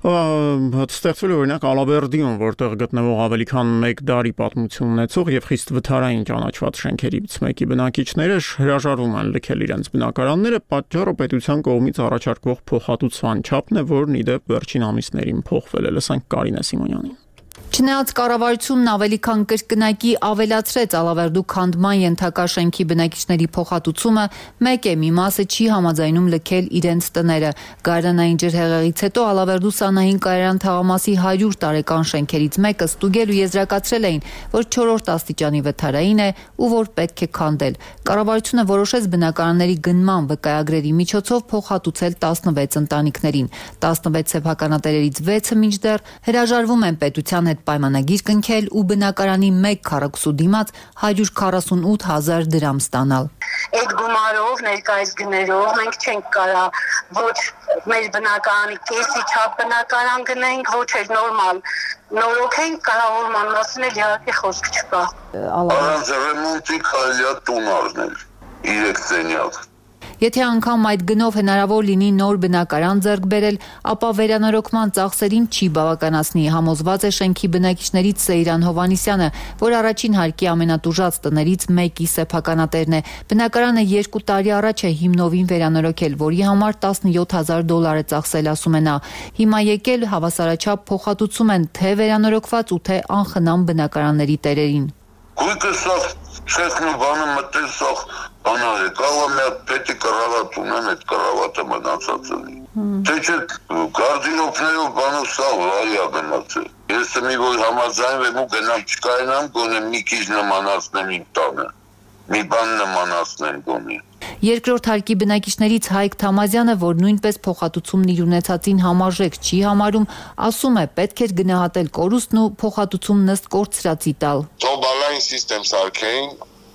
Ստեղծվել է օրինակ Ալավերդիում, որտեղ գտնվող ավելի քան մեկ դարի պատմություն ունեցող եւ խիստ վթարային ճանաչված շենքերից մեկի բնակիչները հրաժարվում են լքել իրենց բնակարանները, պատճառը պետության կողմից առաջարկվող փոխհատուցման չափն է, որն ի դեպ վերջին ամիսներին փոխվել է։ Լսենք Կարինե Սիմոնյանին։ Չնայած կառավարությունն ավելի քան կրկնակի ավելացրեց Ալավերդու քանդման ենթակա շենքի բնակիչների փոխհատուցումը, մեկ է մի մասը չի համաձայնում լքել իրենց տները։ Գարնանային ջրհեղեղից հետո Ալավերդու Սանահին կայարան թաղամասի հարյուր տարեկան շենքերից մեկը ստուգել ու եզրակացրել էին, որ չորրորդ աստիճանի վթարային է ու որ պետք է քանդել։ Կառավարությունը որոշեց բնակարանների գնման վկայագրերի միջոցով փոխհատուցել տասնվեց ընտանիքներին։ տասնվեց սեփականատերերից վեցը մինչդեռ հրաժարվում են պետության հետ պայմանագիր կնքել ու բնակարանի մեկ քառակուսու դիմաց հարյուր քառասունութ հազար դրամ ստանալ։ Այդ գումարով, ներկայիս գներով մենք չենք կարա ոչ մեր բնակարանի կեսի չափ բնակարան գնենք, ոչ էլ նորմալ նորոգենք, կառավարման մասին էլ իհարկե խոսք չկա։ Առանց ռեմոնտի կարելի է տուն առնել, երեք սենյակ։ Եթե անգամ այդ գնով հնարավոր լինի նոր բնակարան ձեռք բերել, ապա վերանորոգման ծախսերին չի բավականացնի, համոզված է շենքի բնակիչներից Սեյրան Հովանիսյանը, որ առաջին հարկի ամենատուժած տներից մեկի սեփականատերն է։ Բնակարանը երկու տարի առաջ է հիմնովին վերանորոգել, որի համար տասնյոթ հազար դոլար է ծախսել, ասում է նա։ Հիմա եկել հավասարաչափ փոխհատուցում են թե վերանորոգված ու թե անխնամ բնակարանների տերերին։ Գույքը սա չեսնու բանը մտել սա բանալ է, կարող է մի հատ պետի կռավատ ունեն, այդ կռավատը մնացած ունի։ Թե չէ գարդինոպներով բանով սա վարյա գնացել։ Ես մի որ համաձայնվեմ ու գնամ չկայնամ, գոնե մի քիչ նմանացնեմ իմ տանը, մի բան նմանացնեմ գոնե։ Երկրորդ հարկի բնակիչներից Հայկ Թամազյանը, որ նույնպես փոխհատուցումն իր ունեցածին համարժեք չի համարում, ասում է պետք էր գնահատել կորուստն ու փոխհատուցումն ըստ կորցրածի տալ։ Թող բալային սիստեմ սարքեին,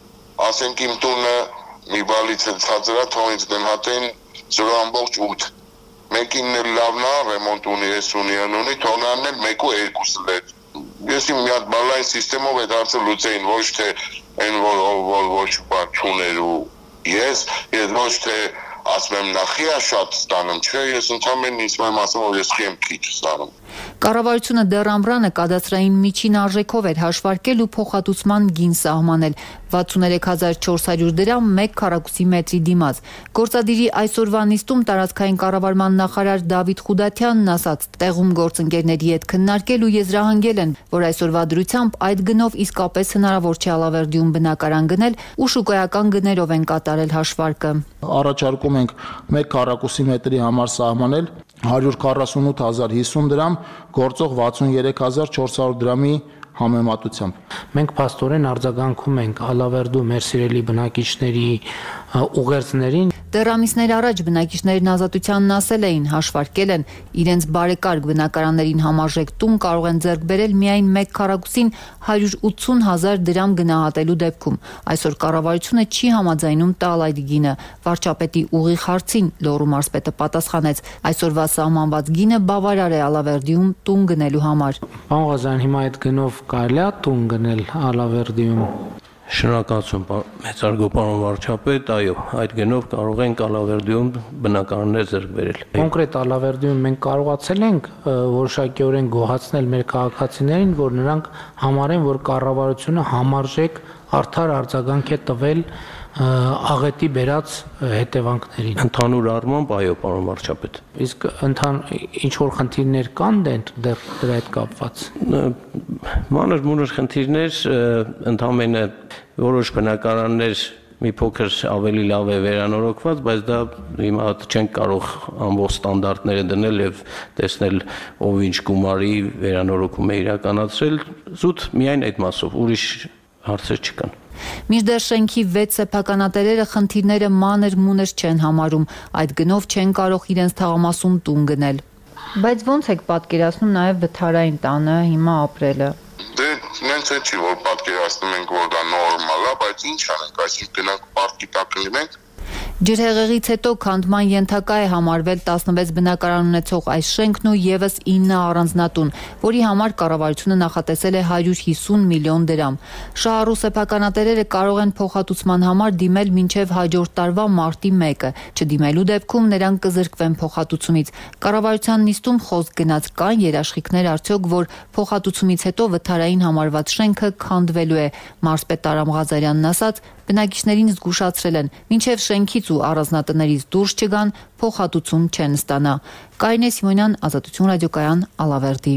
ասենք իմ տունը մի բալից ցածրա, թող ինձ գնահատեն զրո ամբողջ ութ։ Մեկին էլ լավն է, ռեմոնտ ունի, ես ունի, ունի, թողնանն էլ մեկ ու երկուսը լետ։ Ես իմ մի հատ բալային սիստեմով այդ հարցը լուծեին, ոչ թե այն որ ոչ բան չուներ ու ես, ես ոչ թե ասում եմ նախի է շատ ստանում, չէ, ես ընդհանրապես ինձ եմ ասում, որ ես խիեմ քիչ ստանում։ Կառավարությունը դեռ ամռանը կադաստրային միջին արժեքով էր հաշվարկել ու փոխհատուցման գին սահմանել վաթսուներեք հազար չորս հարյուր դրամ մեկ քառակուսի մետրի դիմաց։ Գործադիրի այսօրվա նիստում տարածքային կառավարման նախարար Դավիթ Խուդատյանն ասաց, տեղում գործընկերների հետ քննարկել ու եզրահանգել են, որ այսօրվա դրությամբ այդ գնով իսկապես հնարավոր չէ Ալավերդիում բնակարան գնել ու շուկայական գներով են կատարել հաշվարկը։ Առաջարկում ենք մեկ քառակուսի մետրի համար սահմանել հարյուր քառասունութ հազար հիսուն դրամ, գործող վաթսուներեք հազար չորս հարյուր դրամի համեմատությամբ։ Մենք փաստորեն արձագանքում ենք Ալավերդու մեր սիրելի բնակիչների ուղերձներին։ Դեռ ամիսներ առաջ բնակիչներն Ազատությանն ասել էին, հաշվարկել են իրենց բարեկարգ բնակարաններին համարժեք տուն կարող են ձեռք բերել միայն մեկ քառակուսին հարյուր ութսուն հազար դրամ գնահատելու դեպքում։ Այսօր կառավարությունը չի համաձայնում տալ այդ գինը։ Վարչապետի ուղիղ հարցին Լոռու մարզպետը պատասխանեց, այսօրվա սահմանված գինը բավարար է Ալավերդիում տուն գնելու համար։ Պարոն Ղազարյան, հիմա այդ գնով կարելի է տուն գնել Ալավերդիում։ Շնորհակալություն մեծարգո պարոն վարչապետ, այո, այդ գնով կարող ենք Ալավերդիում բնակարաններ ձեռք բերել։ Կոնկրետ Ալավերդիում մենք կարողացել ենք որոշակիորեն գոհացնել մեր քաղաքացիներին, որ նրանք համարեն, որ կառավարությունը համարժեք արդար արձագանք է տվել աղետի բերած հետևանքներին։ Ընդհանուր առմամբ այո, պարոն վարչապետ։ Իսկ ինչ որ խնդիրներ կան դեռ դրա հետ կապված։ Մանր մունր խնդիրներ, ընդհանրապես որոշ բնակարաններ մի փոքր ավելի լավ է վերանորոգված, բայց դա հիմա չենք կարող ամբողջ ստանդարտները դնել եւ տեսնել ով ինչ գումարի վերանորոգում է իրականացրել, զուտ միայն այդ մասով, ուրիշ հարցեր չկան։ Մինչդեռ շենքի վեց սեփականատերերը խնդիրները մանր մունր չեն համարում, այդ գնով չեն կարող իրենց թաղամասում տուն գնել։ Բայց ո՞նց եք պատկերացնում նաև վթարային տանը հիմա ապրելը։ Դե նենց է չի, որ պատկերացնում ենք, որ դա նորմալ է, բայց ինչ անենք, այսինքն գնանք պարտքի տակ լինենք։ Ջրհեղեղից հետո քանդման ենթակա է համարվել տասնվեց բնակարան ունեցող այս շենքն ու ևս ինը առանձնատուն, որի համար կառավարությունը նախատեսել է հարյուր հիսուն միլիոն դրամ։ Շահառու սեփականատերերը կարող են փոխհատուցման համար դիմել մինչև հաջորդ տարվա մարտի մեկը, չդիմելու դեպքում նրանք կզրկվեն փոխհատուցումից։ Կառավարության նիստում խոսք գնաց կան երաշխիքներ արդյոք, որ փոխհատուցումից հետո վթարային համարված շենքը քանդվելու է։ Մարզպետ Տարամ Ղազարյանն ասաց, բնակիչներին զգուշացրել են, մինչև շենքից ու առանձնատներից դուրս չգան, փոխհատուցում չեն ստանա։ Կարինե Սիմոնյան, Ազատություն ռադիոկայան, Ալավերդի։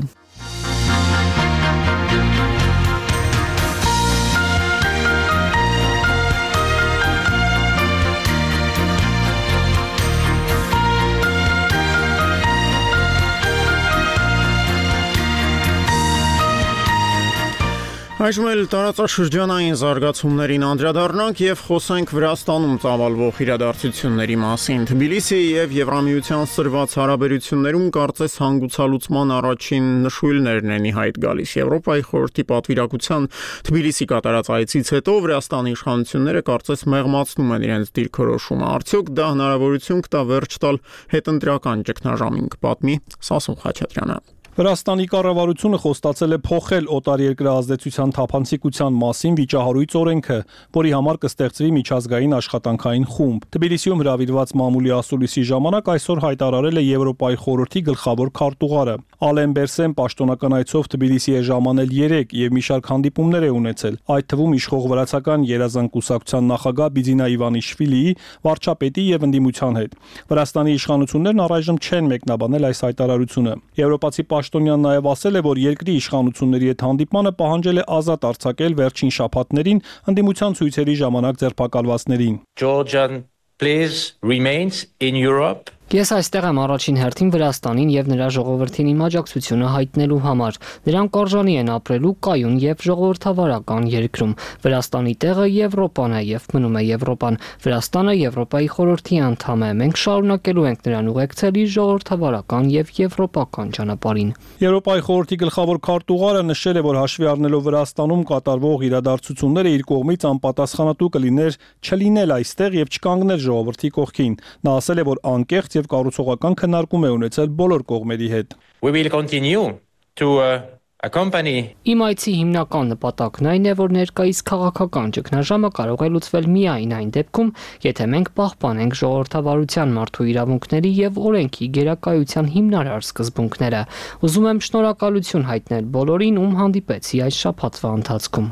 Այժմ էլ տարածաշրջանային զարգացումներին անդրադառնանք եւ խոսենք Վրաստանում ծավալվող իրադարձությունների մասին։ Թբիլիսիի եւ Եվրամիության սրված հարաբերություններում կարծես հանգուցալուծման առաջին նշույլներն են ի հայտ գալիս։ Եվրոպայի խորհրդի պատվիրակության Թբիլիսի կատարած այցից հետո Վրաստանի իշխանությունները կարծես մեղմացնում են իրենց դիրքորոշումը։ Արդյոք դա հնարավորություն կտա վերջ տալ հետընտրական ճգնաժամին, կպատմի Սասուն Խաչատրյանը։ Վրաստանի կառավարությունը խոստացել է փոխել օտարերկրյա ազդեցության թափանցիկության մասին վիճահարույց օրենքը, որի համար կստեղծվի միջազգային աշխատանքային խումբ։ Թբիլիսիում հրավիրված մամուլի ասուլիսի ժամանակ այսօր հայտարարել է Եվրոպայի խորհրդի գլխավոր քարտուղարը։ Ալեն Բերսեն պաշտոնական այցով Թբիլիսի է ժամանել երեք եւ մի շարք հանդիպումներ է ունեցել, այդ թվում իշխող վրացական երազանք կուսակցության նախագահ Բիձինա Իվանիշվիլիի, վարչապետի եւ ընդդիմության հետ։ Վրաստանի իշխանություններն առայժմ չեն մեկնաբանել այս հայտարարությունը։ Եվրոպացի Պաշտոնյան նաև ասել է, որ երկրի իշխանությունների հետ հանդիպմանը պահանջել է ազատ արձակել վերջին շաբաթներին ընդդիմության ցույցերի ժամանակ ձերբակալվածներին։ Georgian please remains in Europe. Ես այստեղ եմ առաջին հերթին Վրաստանին եւ նրա ժողովրդին իմ աջակցությունը հայտնելու համար։ Նրանք արժանի են ապրելու կայուն եւ ժողովրդավարական երկրում։ Վրաստանի տեղը Եվրոպան է եւ մնում է Եվրոպան։ Վրաստանը Եվրոպայի խորհրդի անդամ է։ Մենք շարունակելու ենք նրան ուղեկցել իր ժողովրդավարական եւ եվրոպական ճանապարհին։ Եվրոպայի խորհրդի գլխավոր քարտուղարը նշել է, որ հաշվի առնելով Վրաստանում կատարվող իրադարձությունները իր կողմից անպատասխանատու կլիներ չլինել այստեղ եւ չկանգնել ժողովրդի կողքին։ Նա ասել է, որ անկեղծ եւ կառուցողական քննարկում է ունեցել բոլոր կողմերի հետ։ We will continue to uh, accompany. Իմ այցի հիմնական նպատակն այն է, որ ներկայիս քաղաքական ճգնաժամը կարող է լուծվել միայն այն դեպքում, եթե մենք պահպանենք ժողովրդավարության մարդու իրավունքների եւ օրենքի գերակայության հիմնարար սկզբունքները։ Ուզում եմ շնորհակալություն հայտնել բոլորին, ում հանդիպեցի այս շաբաթվա ընթացքում։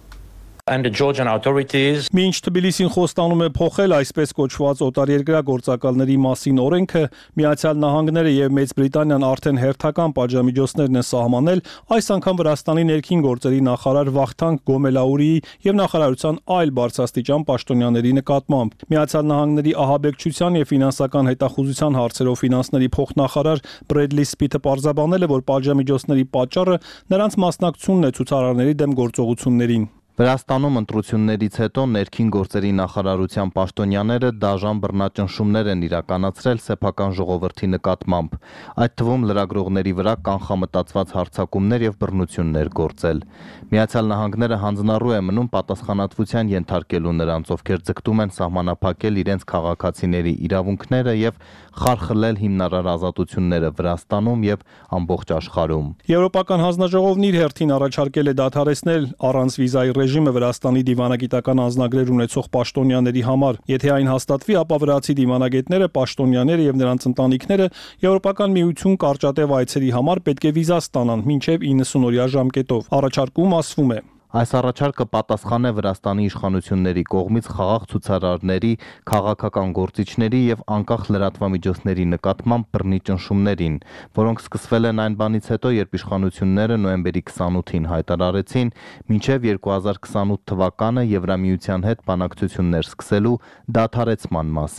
And the Georgian authorities. Մինչ Թբիլիսին խոստանում է փոխել այսպես կոչված օտարերկրյա գործակալների մասին օրենքը, Միացյալ Նահանգները եւ Մեծ Բրիտանիան արդեն հերթական պատժամիջոցներն են սահմանել այս անգամ Վրաստանի ներքին գործերի նախարար Վախթանգ Գոմելաուրիի եւ նախարարության այլ բարձրաստիճան պաշտոնյաների նկատմամբ։ Միացյալ Նահանգների ահաբեկչության եւ ֆինանսական հետախուզության հարցերով ֆինանսների փոխնախարար Բրեդլի Սպիթը պարզաբանել է, որ պատժամիջոցների պատճառը նրանց մասնակցությունն է ցուցարարների դեմ գործողություններին։ Վրաստանում ընտրություններից հետո ներքին գործերի նախարարության պաշտոնյաները դաժան բռնաճնշումներ են իրականացրել սեփական ժողովրդի նկատմամբ, այդ թվում լրագրողների վրա կանխամտածված հարձակումներ եւ բռնություններ գործել։ Միացյալ Նահանգները հանձնառու է մնում պատասխանատվության ենթարկելու նրանց, ովքեր ձգտում են սահմանափակել իրենց քաղաքացիների իրավունքները եւ խարխլել հիմնարար ազատությունները Վրաստանում եւ ամբողջ աշխարհում։ Եվրոպական հանձնաժողովն իր հերթին առաջարկել է դադարեցնել առանց վիզայի ռեժիմը Վրաստանի դիվանագիտական անձնագրեր ունեցող պաշտոնյաների համար։ Եթե այն հաստատվի, ապա վրացի դիվանագետները, պաշտոնյաները եւ նրանց ընտանիքները Եվրոպական միություն կարճատև այցերի համար պետք է վիզա ստանան մինչեւ իննսուն օրյա ժամկետով։ Առաջարկում ասվում է. Այս առաջարկը պատասխան է Վրաստանի իշխանությունների կողմից խաղաղ ցուցարարների, քաղաքական գործիչների եւ անկախ լրատվամիջոցների նկատմամբ բռնի ճնշումներին, որոնք սկսվել են այն բանից հետո, երբ իշխանությունները նոյեմբերի քսանութին հայտարարեցին մինչեւ երկու հազար քսանութ թվականը Եվրամիության հետ բանակցություններ սկսելու դադարեցման մասին։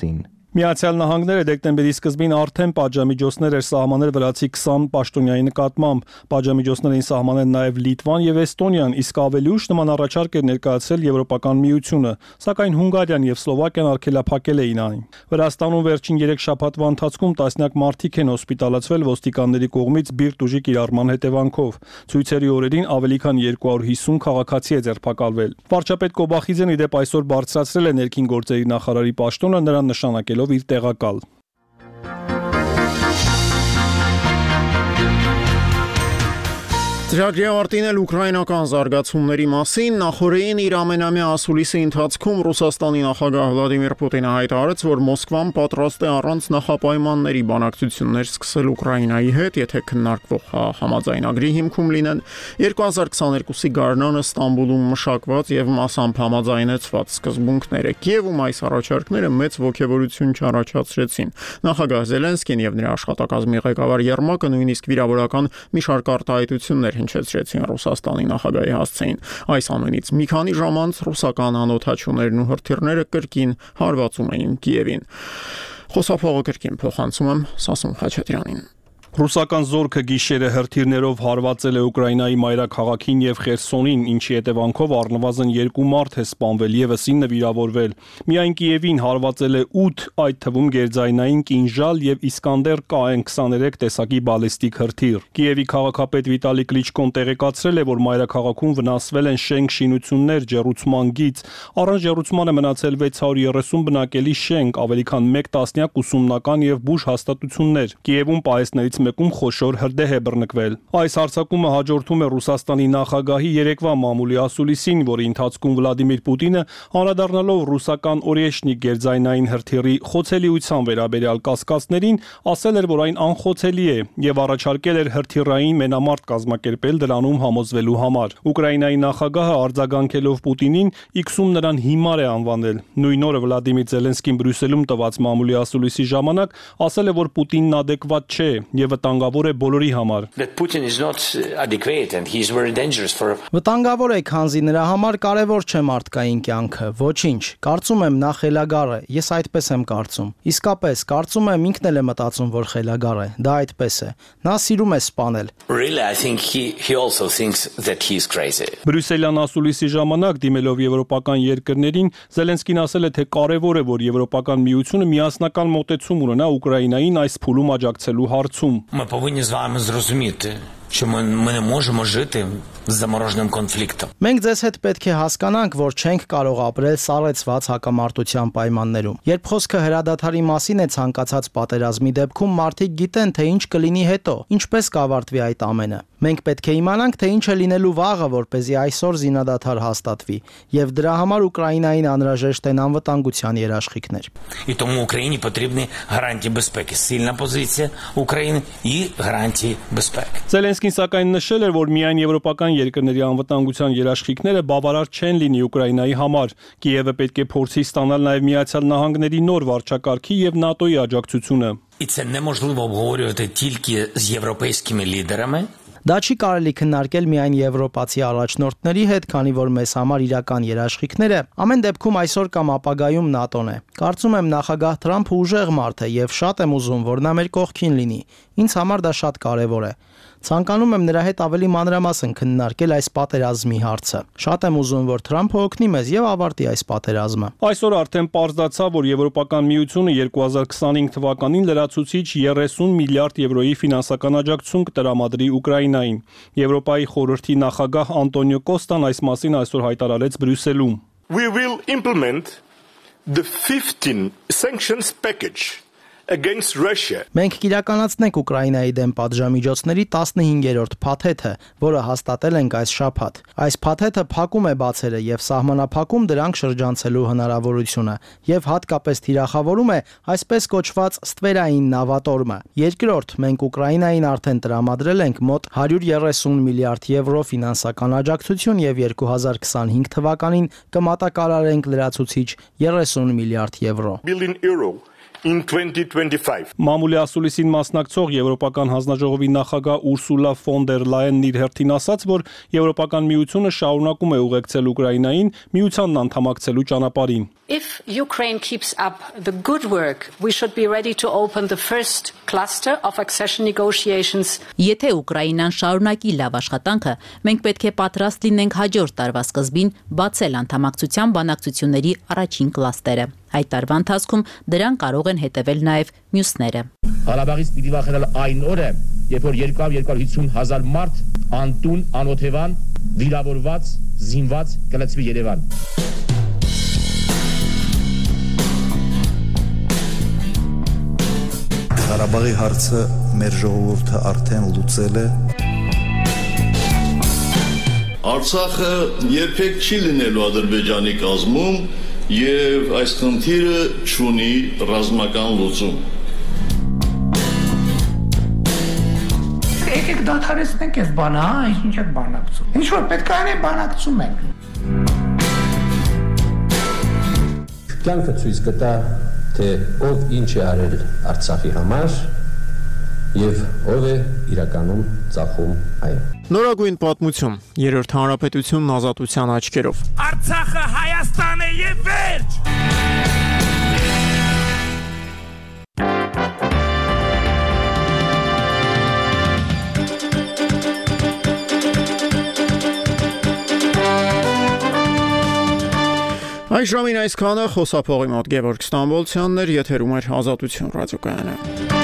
Միացյալ Նահանգները դեկտեմբերի սկզբին արդեն պատժամիջոցներ էր սահմանել վրացի քսան պաշտոնյայի նկատմամբ։ Պատժամիջոցներ էին սահմանել նաև Լիտվան եւ Էստոնիան, իսկ ավելի ուշ նման առաջարկ էր ներկայացրել Եվրոպական միությունը, սակայն Հունգարիան եւ Սլովակիան արգելափակել էին այն։ Վրաստանում վերջին երեք շաբաթվա ընթացքում տասնյակ մարդիկ են հոսպիտալացվել ոստիկանների կողմից բիրտ ուժի կիրառման հետևանքով։ Ցույցերի օրերին ավելի քան երկու հարյուր հիսուն քաղաքացի է ձերբակալվել։ Վարչապետ Կոբախիձեն ի դեպ այսօր բարձրացրել է ներքին գործերի նախարարի պաշտոնը, նրան նշանակելով իր տեղակալ։ Ծրագրի ավարտին էլ ուկրաինական զարգացումների մասին նախորդին իր ամենամյա ասուլիսի ընթացքում Ռուսաստանի նախագահ Վլադիմիր Պուտինը հայտարարեց, որ Մոսկվան պատրաստ է առանց նախապայմանների բանակցություններ սկսել Ուկրաինայի հետ, եթե քննարկվող համաձայնագրի հիմքում լինեն երկու հազար քսաներկուսի գարնանը Ստամբուլում մշակված եւ մասամբ համաձայնեցված սկզբունքները։ Կիևում այս առաջարկները մեծ ոգևորություն չառաջացրեցին։ Նախագահ Զելենսկին եւ նրա աշխատակազմի ղեկավար Երմակը նույնիսկ վիրավորական մի շարք արտահայտություններ հնչեցրեցին Ռուսաստանի նախագահի հասցեին։ Այս ամենից մի քանի ժամ անց ռուսական անօթաչուներն ու հրթիռները կրկին հարվածում էին Կիևին։ Խոսափողը կրկին փոխանցում եմ Սասուն Խաչատրյանին։ Ռուսական զորքը գիշերը հրթիռներով հարվածել է Ուկրաինայի մայրաքաղաքին եւ Խերսոնին, ինչի հետևանքով առնվազն երկու մարդ է սպանվել, եւս ինը վիրավորվել։ Միայն Կիևին հարվածել է ութ, այդ թվում գերձայնային կինժալ եւ Իսկանդեր Կ Ն քսաներեք տեսակի բալիստիկ հրթիռ։ Կիևի քաղաքապետ Վիտալի Կլիչկոն տեղեկացրել է, որ մայրաքաղաքում վնասվել են շենք շինություններ, ջեռուցման գիծ, առանց ջեռուցմանը մնացել վեց հարյուր երեսուն բնակելի շենք, ավելի քան մեկ տասնյակ ուսումնական եւ բուժ հաստատություններ։ Կիևում պահեստներից մեկում խոշոր հրդեհ է բռնկվել։ Այս հարձակումը հաջորդում է Ռուսաստանի նախագահի երեկվա մամուլի ասուլիսին, որի ընթացքում Վլադիմիր Պուտինը անդրադառնալով ռուսական օրեշնիկ գերձայնային հրթիռի խոցելիության վերաբերյալ կասկածներին, ասել էր, որ այն անխոցելի է եւ առաջարկել էր հրթիռային մենամարտ կազմակերպել դրանում համոզվելու համար։ Ուկրաինայի նախագահը արձագանքելով Պուտինին իքսում նրան հիմար է անվանել։ Նույն օրը Վլադիմիր Զելենսկին Բրյուսելում տված մամուլի ասուլիսի ժամանակ ասել է, որ Պուտինն adekvat չէ եւ վտանգավոր է բոլորի համար։ Վտանգավոր է, քանզի նրա համար կարևոր չէ մարդկային կյանքը, ոչինչ։ Կարծում եմ նա խելագար է, ես այդպես եմ կարծում։ Իսկապես, կարծում եմ ինքն էլ է մտածում, որ խելագար է։ Դա այդպես է։ Նա սիրում է սպանել։ Բրյուսելյան ասուլիսի ժամանակ դիմելով եվրոպական երկրներին Զելենսկին ասել է, թե կարևոր է, որ Եվրոպական միությունը միասնական մոտեցում ունենա Ուկրաինային այս փուլում աջակցելու հարցում։ Ми повинні з вами зрозуміти, що ми, ми не можемо жити з замороженим конфліктом. Մենք ձեզ հետ պետք է հասկանանք, որ չենք կարող ապրել սառեցված հակամարտության պայմաններում։ Երբ խոսքը հրադադարի մասին է ցանկացած պատերազմի դեպքում, մարդիկ գիտեն, թե ինչ կլինի հետո, ինչպես կավարտվի այդ ամենը։ Մենք պետք է իմանանք, թե ինչ է լինելու վաղը, որպեսզի այսօր զինադադար հաստատվի, եւ դրա համար Ուկրաինային անհրաժեշտ են անվտանգության երաշխիքներ։ І тому Україні потрібні гарантії безпеки, сильна позиція України і гарантії безпеки. Զելենսկին սակայն նշել էր, որ միայն եվրոպական երկրների անվտանգության երաշխիքները բավարար չեն լինի Ուկրաինայի համար։ Կիևը պետք է փորձի ստանալ նաև Միացյալ Նահանգների նոր վարչակարգի եւ ՆԱՏՕ-ի աջակցությունը։ І це неможливо обговорювати тільки з європейськими лідерами. Դա չի կարելի քննարկել միայն եվրոպացի առաջնորդների հետ, քանի որ մեզ համար իրական երաշխիքները ամեն դեպքում այսօր կամ ապագայում ՆԱՏՕ-ն է։ Կարծում եմ նախագահ Թրամփը ուժեղ մարդ է եւ շատ եմ ուզում, որ նա մեր կողքին լինի։ Ինձ համար դա շատ կարեւոր է։ Ցանկանում եմ նրա հետ ավելի մանրամասն քննարկել այս պատերազմի հարցը։ Շատ եմ ուզում, որ Թրամփը օգնի մեզ եւ ավարտի այս պատերազմը։ Այսօր արդեն պարզացավ, որ Եվրոպական միությունը երկու հազար քսանհինգ թվականին լրացուցիչ երեսուն միլիարդ եվրոյի ֆինանսական աջակցություն կտրամադրի Ուկրաինային։ Եվրոպայի խորհրդի նախագահ Անտոնիո Կոստան այս մասին այսօր հայտարարեց Բրյուսելում։ We will implement the fifteen sanctions package against Russia. Մենք կիրականացնենք Ուկրաինայի դեմ պատժամիջոցների տասնհինգերորդ փաթեթը, որը հաստատել ենք այս շաբաթ։ Այս փաթեթը փակում է բացերը եւ սահմանափակում դրանք շրջանցելու հնարավորությունը եւ հատկապես թիրախավորում է այսպես կոչված ստվերային նավատորմը։ Երկրորդ, մենք Ուկրաինային արդեն տրամադրել ենք մոտ հարյուր երեսուն միլիարդ եվրո ֆինանսական աջակցություն եւ երկու հազար քսանհինգ թվականին կմատակարարենք լրացուցիչ երեսուն միլիարդ եվրո։ Billion euro in twenty twenty-five. Մամուլի ասուլիսին մասնակցող Եվրոպական հանձնաժողովի նախագահ Ուրսուլա ֆոն դեր Լայենն իր հերթին ասաց, որ Եվրոպական միությունը շարունակում է ուղեկցել Ուկրաինային միությանն անդամակցելու ճանապարհին. If Ukraine keeps up the good work, we should be ready to open the first cluster of accession negotiations. Եթե Ուկրաինան շարունակի լավ աշխատանքը, մենք պետք է պատրաստ լինենք հաջորդ տարվա սկզբին բացել անդամակցության բանակցությունների առաջին կլաստերը։ Այդ տարվա ընթացքում դրան կարող են հետևել նաև մյուսները։ Ղարաբաղից պիտի վախենալ այն օրը, երբ որ երկու հարյուր հիսուն հազար մարդ անտուն, անօթևան, վիրավորված, զինված կլցվի Երևան։ Ղարաբաղի հարցը մեր ժողովուրդը արդեն լուծել է։ Արցախը երբեք չի լինելու Ադրբեջանի կազմում եւ այս խնդիրը չունի ռազմական լուծում։ Եկեք դադարեցնենք այս բանը, հա, ինչ է բանակցում։ Ինչ որ պետք է անենք, բանակցում ենք։ Կյանքը ցույց կտա, թե ով ինչ է արել Արցախի համար եւ ով է իրականում ծախում այն։ Նորագույն պատմություն, երրորդ հանրապետությունն ազատության աչքերով։ Արցախը Հայաստան է եւ վերջ։ Այս ժամին այսքանը, խոսափողի մոտ Գևորգ Ստամբոլցյանն էր, եթերում էր Ազատություն ռադիոկայանը։